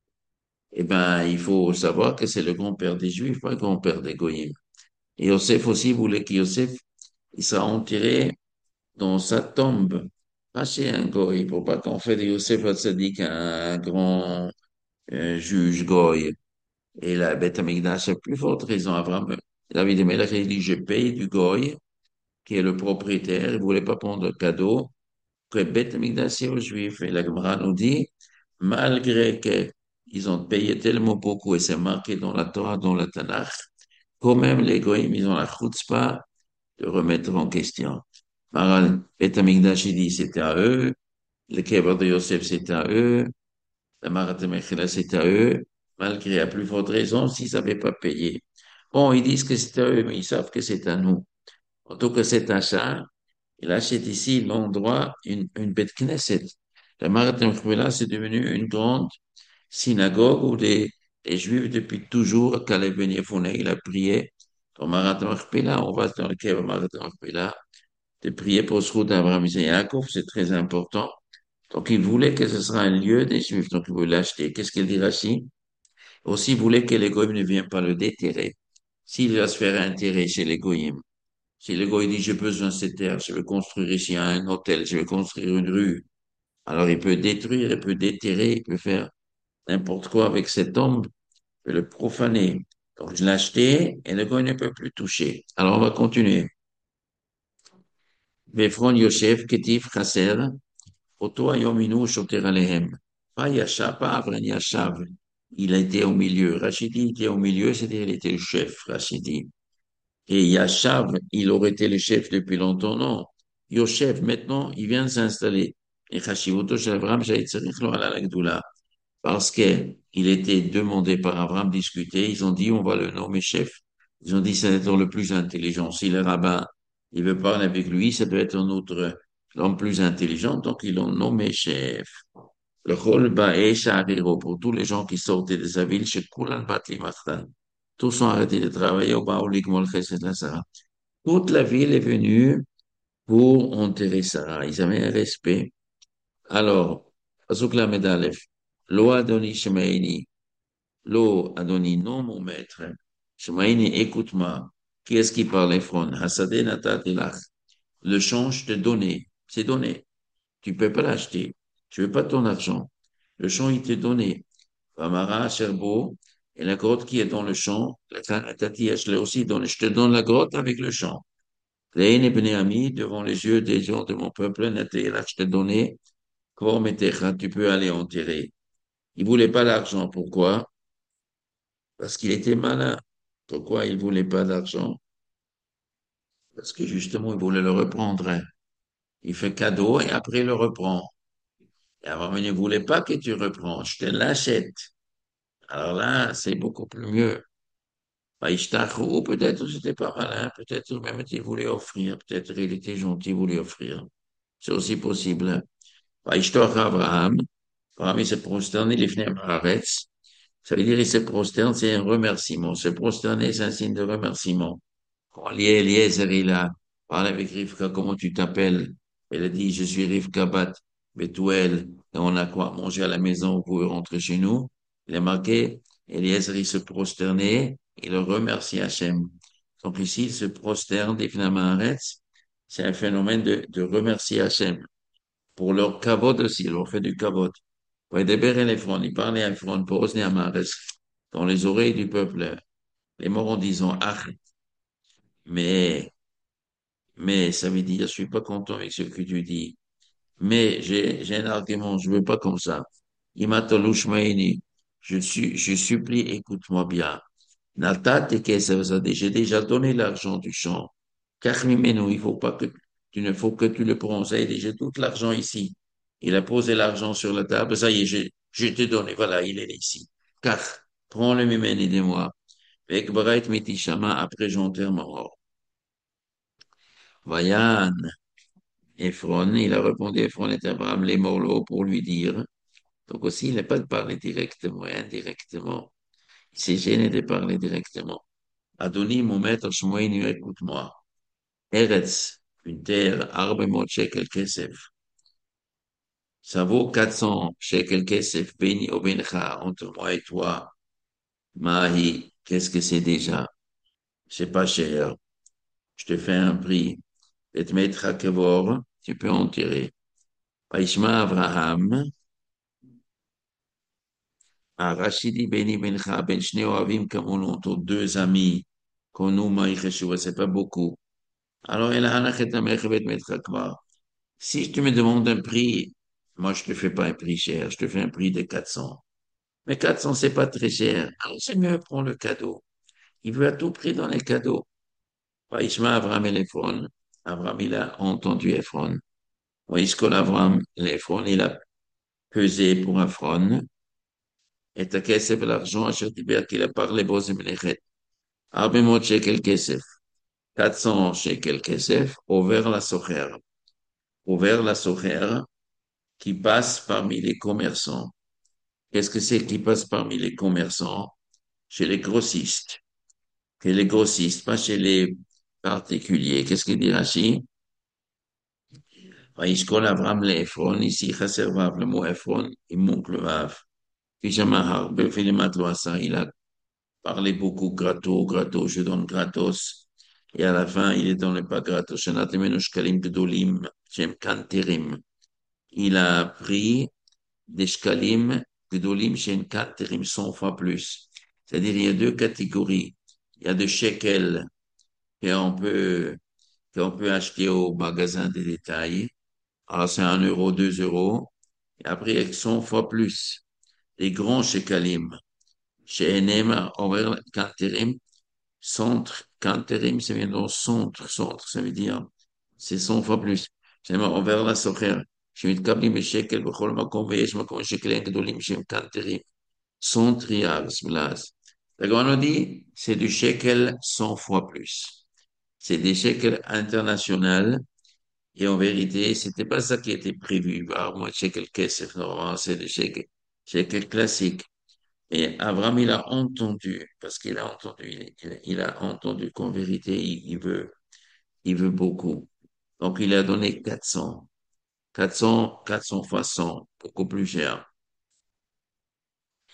Eh ben, il faut savoir que c'est le grand-père des juifs, pas le grand-père des goyim. Et Yosef aussi voulait que Yosef, il sera enterré dans sa tombe, pas chez un goy, pour pas qu'on fait de Yosef tzaddik un grand euh, juge goy. Et la Beth Amikdash a plus forte raison. Abraham, David Melech, il dit, je paye du goy, qui est le propriétaire, il voulait pas prendre de cadeau, que Beth Amikdash c'est aux Juifs. Et la Gemara nous dit, malgré que ils ont payé tellement beaucoup, et c'est marqué dans la Torah, dans la Tanakh, quand même les goyim, ils ont la chutzpah de remettre en question. Maral, Beth Amikdash, il dit, c'était à eux, le Kever de Yosef, c'était à eux, la Marat Mechila, c'était à eux, malgré à plus forte raison, s'ils n'avaient pas payé. Bon, ils disent que c'est à eux, mais ils savent que c'est à nous. En tout cas, cet achat, il achète ici l'endroit, une, une bête Knesset. La Marat Mechila, c'est devenu une grande synagogue où les, les Juifs, depuis toujours, quand les Ben Yefouna, il a prié au Marat Mechila, on va dans le Kever Marat Mechila, de prier pour ce route d'Abraham et Yaakov, c'est très important. Donc, il voulait que ce soit un lieu des Juifs, donc il voulait l'acheter. Qu'est-ce qu'il dit Rachid? Aussi, il voulait que les Goïms ne viennent pas le déterrer. S'il va se faire enterrer chez les Goïms, si le Goïm dit, j'ai besoin de cette terre, je veux construire ici un hôtel, je veux construire une rue, alors il peut détruire, il peut déterrer, il peut faire n'importe quoi avec cette tombe, il peut le profaner. Donc, je l'ai acheté et le Goïm ne peut plus toucher. Alors, on va continuer. Véphron Yosef, Ketif, Chasser, Oto Ayominu, Shoter Alehem. Pas Yashav, pas Avren Yashav. Il était au milieu. Rachidi était au milieu, c'est-à-dire il était le chef, Rachidi. Et Yashav, il aurait été le chef depuis longtemps, non. Yosef, maintenant, il vient de s'installer. Et Chashivoto shel Abraham, Shaïtzarich lo ala la Gdoula. Parce que il était demandé par Abraham discuter. Ils ont dit, on va le nommer chef. Ils ont dit, c'est être le plus intelligent. Si le rabbin, il veut parler avec lui, ça doit être un autre, l'homme plus intelligent. Donc, ils l'ont nommé chef. Le rôle ba'e sha'ariro pour tous les gens qui sortaient de sa ville, chez Kulan Batli Machtan. Tous ont arrêté de travailler au Baolik Molchesed la Sarah. Toute la ville est venue pour enterrer Sarah. Ils avaient un respect. Alors, Pasuk Lamed Aleph, Lo Adoni Shemaini, Lo, Adoni, non, mon maître. Shemaïni, écoute-moi. Qui est-ce qui parle, Ephron? Hasadeh natat elach. Le change je t'ai donné. C'est donné. Tu peux pas l'acheter. Je veux pas ton argent. Le champ, il t'est donné. Vamara, Cherbo, et la grotte qui est dans le champ, la Tati, je l'ai aussi donné. Je te donne la grotte avec le champ. Léine et Benéami, devant les yeux des gens de mon peuple, là, je t'ai donné. Kor Metecha, tu peux aller enterrer. Il voulait pas l'argent. Pourquoi? Parce qu'il était malin. Pourquoi il voulait pas d'argent? Parce que justement, il voulait le reprendre, hein. Il fait cadeau et après il le reprend. Et avant, il ne voulait pas que tu reprends. Je te l'achète. Alors là, c'est beaucoup plus mieux. Vaishtakh, ou peut-être c'était pas malin, peut-être même il voulait offrir, peut-être il était gentil, il voulait offrir. C'est aussi possible. Vaishtakh Abraham, Abraham il se prosterne, il est venu à Haaretz. Ça veut dire il se prosterne, c'est un remerciement. Se prosterner, c'est un signe de remerciement. Quand Eliezer, il a parlé avec Rivka, comment tu t'appelles? Elle a dit, je suis Rivka Bat Betuel, et on a quoi manger à la maison, vous pouvez rentrer chez nous. Il a marqué, Eliezer, il se prosternait, il remercie Hachem. Donc ici, il se prosterne, et finalement, arrête. C'est un phénomène de, de remercier Hachem. Pour leur kavod aussi, il leur fait du kavod. Ouais, Deber et l'Ephron, il parlait à Ephron, pour Osni Amares, dans les oreilles du peuple, les morts en disant, ah, mais mais ça veut dire, je suis pas content avec ce que tu dis. Mais j'ai, j'ai un argument, je veux pas comme ça. Imatalushmaini, je suis, je supplie, écoute-moi bien. Natat et Kesavzadeh, j'ai déjà donné l'argent du champ. Kachmimenu, il faut pas que, tu ne faut que tu le prends. Ça y est, j'ai tout l'argent ici. Il a posé l'argent sur la table. Ça y est, j'ai, je t'ai donné. Voilà, il est ici. Car, prends le mimeni de moi. Avec Barait Mitishama, après j'enterre ma mort. Vayan. Ephron, il a répondu, Ephron est Abraham les morlots pour lui dire. Donc aussi, il n'a pas de parler directement et indirectement. Il s'est gêné de parler directement. Adoni, mon maître, Shmoïni, écoute-moi. Eretz, une terre, arbe mot shekel kesef. Ça vaut quatre cents shekel kesef, béni au bencha, entre moi et toi. Mahi, qu'est-ce que c'est déjà? C'est pas cher. Je te fais un prix. Et te mettre à kevor, tu peux en tirer. Paishma Abraham, Ah, Rachidi Beni Bencha, Ben Shnei Ohavim, comme on entend deux amis, qu'on nous maïch Yeshua, c'est pas beaucoup. Alors, il a hanachet amech bet metrakva. Si tu me demandes un prix, moi, je te fais pas un prix cher, je te fais un prix de quatre cents. Mais quatre cents, c'est pas très cher. Alors, c'est mieux, prends le cadeau. Il veut à tout prix dans les cadeaux. Vaishma Avram et l'Ephron. Avram, il a entendu Ephron. Vaishkol Avram, l'Ephron, il a pesé pour Ephron. Et ta kesef l'argent, Asher Tiber, qu'il a parlé, Bozim Lechet. Arbemot shekel kesef. quatre cents shekel kesef, ouvert la socher. Ouvert la socher, qui passe parmi les commerçants. Qu'est-ce que c'est qui passe parmi les commerçants? Chez les grossistes. Chez les grossistes, pas chez les particuliers. Qu'est-ce qu'il dit Rashi? Vaishkol Avram le Ephron, ici, chasser vav, le mot Ephron, il manque le vav. Fishama harbe, filimat loasa, il a parlé beaucoup, gratos, gratos, je donne gratos. Et à la fin, il est dans le pas gratos. Shanatemenu shkalim gdolim, shem kanterim. Il a pris des shkalim gdolim, shem kanterim, cent fois plus. C'est-à-dire, il y a deux catégories. Il y a des shekels qu'on peut, qu'on peut acheter au magasin des détails. Alors, c'est un euro, deux euros. Et après, il y a cent fois plus. Les grands shekalim. Chez Enem, envers kanterim, centre, Kanterim, ça vient dans centre, centre, ça veut dire, c'est cent fois plus. C'est envers la socher. שמתקבלים בשקל בכל מקום, ויש מקום שקלים גדולים שהם קנטרים. Centre rial, sblas. La Gemara dit, c'est du shekel cent fois plus. C'est des shekels internationaux, et en vérité, c'était pas ça qui était prévu. Alors, moi, shekel kesef, normalement, c'est des shekel, shekel classique. Et Abraham, il a entendu, parce qu'il a entendu, il, il- il a entendu qu'en vérité, il, il veut, il veut beaucoup. Donc, il a donné quatre cents, quatre cents, quatre cents fois cent, beaucoup plus cher.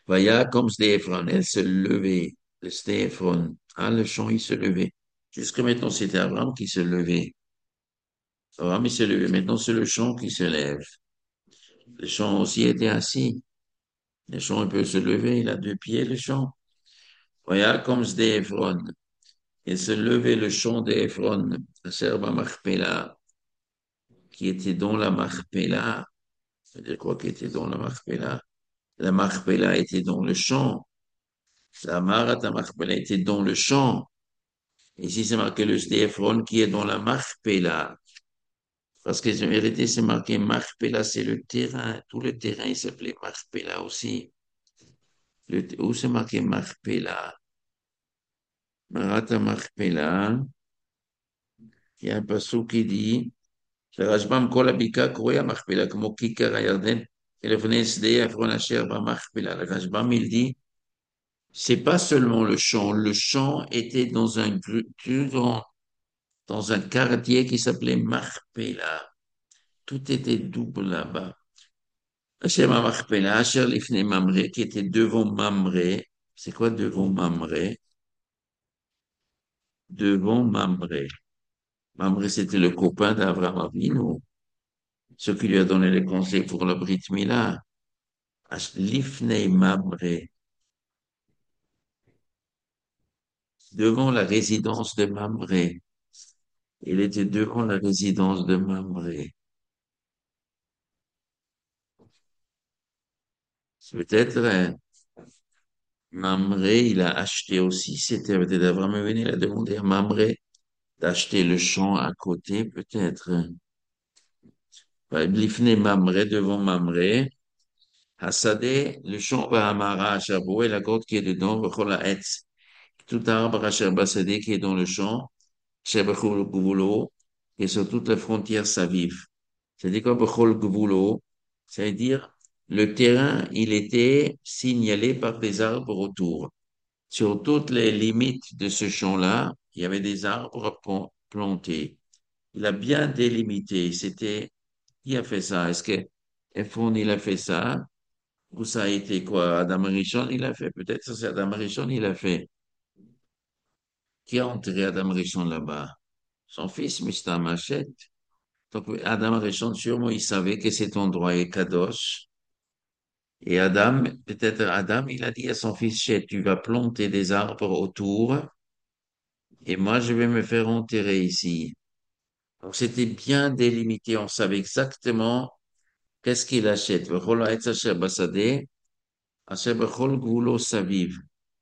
Vaya comme Stéphane, elle se levait. Le Stéphane, ah, le champ, il se levait. Jusque maintenant, c'était Abraham qui se levait. Abraham, il se levait. Maintenant, c'est le champ qui se lève. Le champ aussi était assis. Le champ, il peut se lever. Il a deux pieds, le champ. Vaya comme Stéphane. Il se levait le champ d'Ephron, la serbe Machpela, qui était dans la Machpela. C'est-à-dire quoi qui était dans la Machpela? La Machpela était dans le champ. La Marat Machpela était dans le champ. Ici, c'est marqué le Stéphron qui est dans la Machpela. Parce que en vérité, c'est marqué Machpela, c'est le terrain. Tout le terrain, il s'appelait Machpela aussi. Le, où c'est marqué Machpela? Marat Machpela. Il y a un passage qui dit, הרשב"ם כל הבקעה קרוי המכפלה, כמו כיכר הירדן, ולפני שדה עפרון אשר במכפלה. Le Rajbam, il dit, c'est pas seulement le champ. Le champ était dans un plus grand, dans un quartier qui s'appelait Machpela. Tout était double là-bas. Asher Machpela, Asher Lifnei Mamré, qui était devant Mamré. C'est quoi devant Mamré? Devant Mamré. Mamré, c'était le copain d'Abraham Avinu, ce qui lui a donné les conseils pour le Brit Mila. Lifnei Mamré, devant la résidence de Mamré. Il était devant la résidence de Mamré. Peut-être euh, Mamré, il a acheté aussi, c'était peut-être Abraham venu, il a demandé à Mamré d'acheter le champ à côté, peut-être. Lifnei Mamré, devant Mamré. Hassadeh, le champ Bahamara à Chabot et la grotte qui est dedans, Bechol Haetz. Tout arbre à Shabbasadeh qui est dans le champ, Shebechol Gvulo, et sur toute la frontière Saviv. C'est-à-dire quoi, Bechol Gvulo? C'est-à-dire, le terrain, il était signalé par des arbres autour. Sur toutes les limites de ce champ-là, il y avait des arbres pon- plantés. Il a bien délimité. C'était, qui a fait ça? Est-ce que Ephron, il a fait ça? Ou ça a été quoi? Adam Rishon, il a fait. Peut-être que c'est Adam Rishon, il a fait. Qui a enterré Adam Rishon là-bas? Son fils, Mishta Machet. Donc, Adam Rishon, sûrement, il savait que cet endroit est Kadosh. Et Adam, peut-être Adam, il a dit à son fils Chet, tu vas planter des arbres autour et moi, je vais me faire enterrer ici. Donc, c'était bien délimité. On savait exactement qu'est-ce qu'il achète. V'chol ha'etz asher basadeh, asher b'chol gvulo saviv.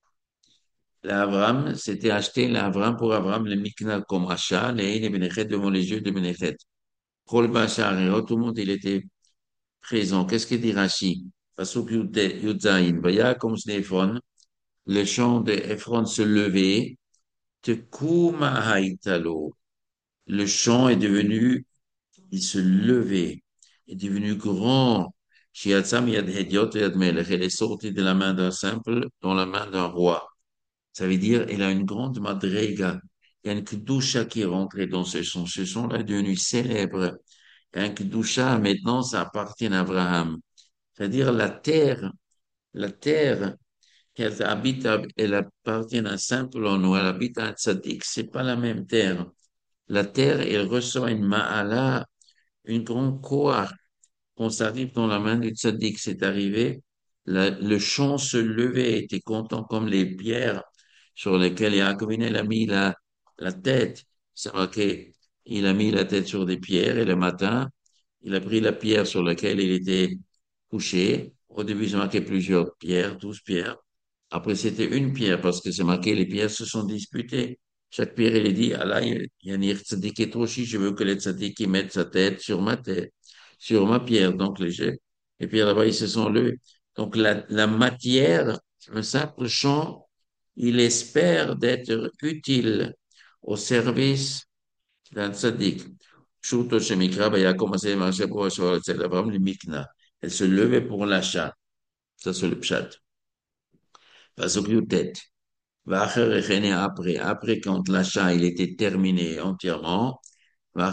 L'Avram, c'était acheté l'Avram pour Avram, le Mikna comme achat, les et Benechet devant les yeux de Benechet. Chol b'achar, et tout le monde, il était présent. Qu'est-ce qu'il dit Rashi? Pasuk Yudzaïn, Vaya comme Snéphon, le champ d'Ephron se levait, Tekuma haïtalo. Le champ est devenu, il se levait, est devenu grand. Shiatzam yad hediot yad melech. Elle est sortie de la main d'un simple dans la main d'un roi. Ça veut dire, elle a une grande madrega. Il y a une kedusha qui est rentrée dans ce champ. Ce champ-là est devenu célèbre. Il y a un kedusha, maintenant, ça appartient à Abraham. C'est-à-dire la terre, la terre qu'elle habite, elle appartient à un simple homme ou elle habite à un tzaddik, c'est pas la même terre. La terre, elle reçoit une ma'ala, une grande koach. Quand ça arrive dans la main du tzaddik, c'est arrivé, la- le champ se levait, était content comme les pierres sur lesquelles Yaakov il a mis la, la tête. C'est marqué, il a mis la tête sur des pierres et le matin, il a pris la pierre sur laquelle il était couché. Au début, c'est marqué plusieurs pierres, douze pierres. Après, c'était une pierre parce que c'est marqué, les pierres se sont disputées. Chaque pierre, il dit, Allah, il y a un tzaddik et aussi, je veux que le tzaddik il mette sa tête sur ma tête, sur ma pierre. Donc, les jets, les pierres là-bas, ils se sont levés. Donc, la, la matière, un simple champ, il espère d'être utile au service d'un tzaddik. Shuto Shemikra, ben, il a commencé à marcher pour recevoir le tzaddik, Abraham, le Mikna. Elle se levait pour l'achat. Ça, c'est le pshat. Pasuk tête. Après, après, quand l'achat il était terminé entièrement,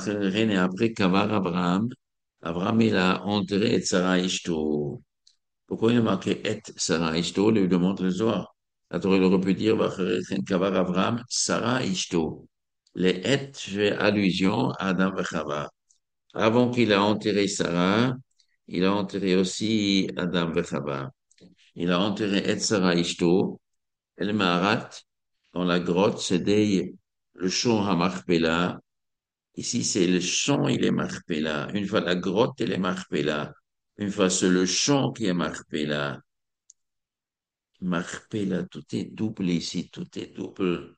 après, Kavar Abraham, Abraham il a enterré et Sarah Ishto. Pourquoi il y a marqué et Sarah Ishto, lui demande le Zohar. La Torah aurait pu dire, Vacherechem kavar Avram, Sarah Ishto. Les et fait allusion à Adam et Chava. Avant qu'il a enterré Sarah, il a enterré aussi Adam et Chava. Il a enterré et Sarah Ishto, et le Maharat, dans la grotte, c'est des, le champ à Machpelah. Ici, c'est le champ, il est Machpelah. Une fois la grotte, elle est Machpelah. Une fois c'est le champ qui est Machpelah. Machpelah, tout est double ici, tout est double.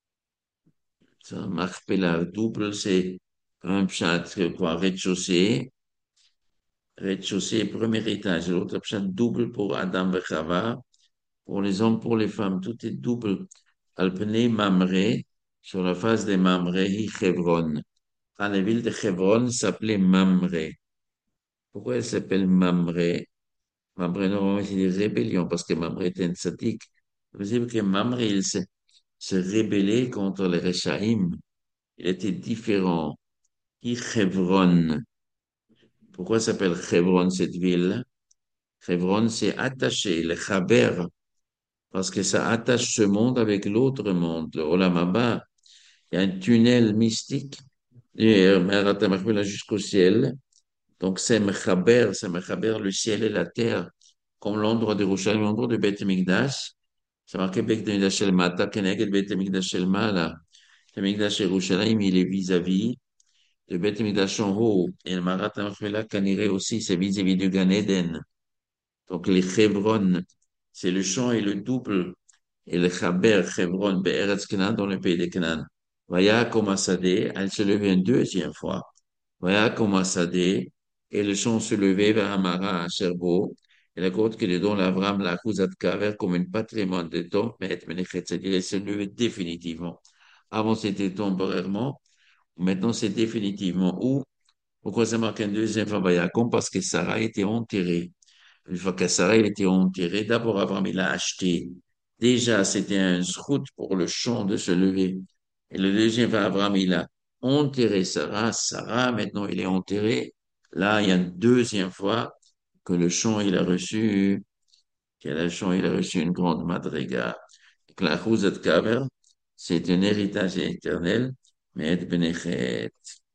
Ça, Machpelah, double, c'est un pshat, quoi, rez-de-chaussée, rez-de-chaussée, premier étage. L'autre pshat, double pour Adam et Chava. Pour les hommes, pour les femmes, tout est double. Alpene Mamre, sur la face des Mamre, hi Chevron. Quand la ville de Chevron s'appelait Mamre. Pourquoi elle s'appelle Mamre? Mamre, normalement, c'est des rébellions, parce que Mamre était un tzaddik. Ça veut dire que Mamre, il se, se rébellait contre les Réchaïm. Il était différent. Hi Chevron. Pourquoi s'appelle Chevron, cette ville? Chevron, c'est attaché, le Chaber, parce que ça attache ce monde avec l'autre monde, le Olam Haba. Il y a un tunnel mystique et, euh, jusqu'au ciel. Donc, c'est Mechaber, c'est Mechaber, le ciel et la terre, comme l'endroit de Yerushalayim, l'endroit de Beth Amikdash. C'est marqué Beth Amikdash el Mata, Keneged Beth Amikdash el Mala. Le Mikdash Yerushalayim, il est vis-à-vis de Beth Amikdash en haut. Et le Marat Amachmela Kaniré aussi, c'est vis-à-vis du Gan Eden. Donc, les Chevron, c'est le champ et le double. Et le Chaber, Chevron, Be'eretz Canaan, dans le pays de Canaan. Vaya Komasadeh, elle se levait une deuxième fois. Vaya Komasadeh, et le champ se levait vers Amara, à Cherbo, et la côte qui est dans l'Avram, la Kouzat Kaver, comme une patrimoine de temps, mais c'est-à-dire, elle se levait définitivement. Avant, c'était temporairement, maintenant, c'est définitivement. Où? Pourquoi ça marque une deuxième fois Vayakom? Parce que Sarah était enterrée. Une fois que Sarah était enterrée, d'abord Abraham, il a acheté. Déjà, c'était un srout pour le champ de se lever. Et le deuxième fois, Abraham, il a enterré Sarah. Sarah, maintenant, il est enterré. Là, il y a une deuxième fois que le champ, il a reçu, que le champ, il a reçu une grande madriga. Que la Khuzat Kaber, c'est un héritage éternel, mais être bénéchet.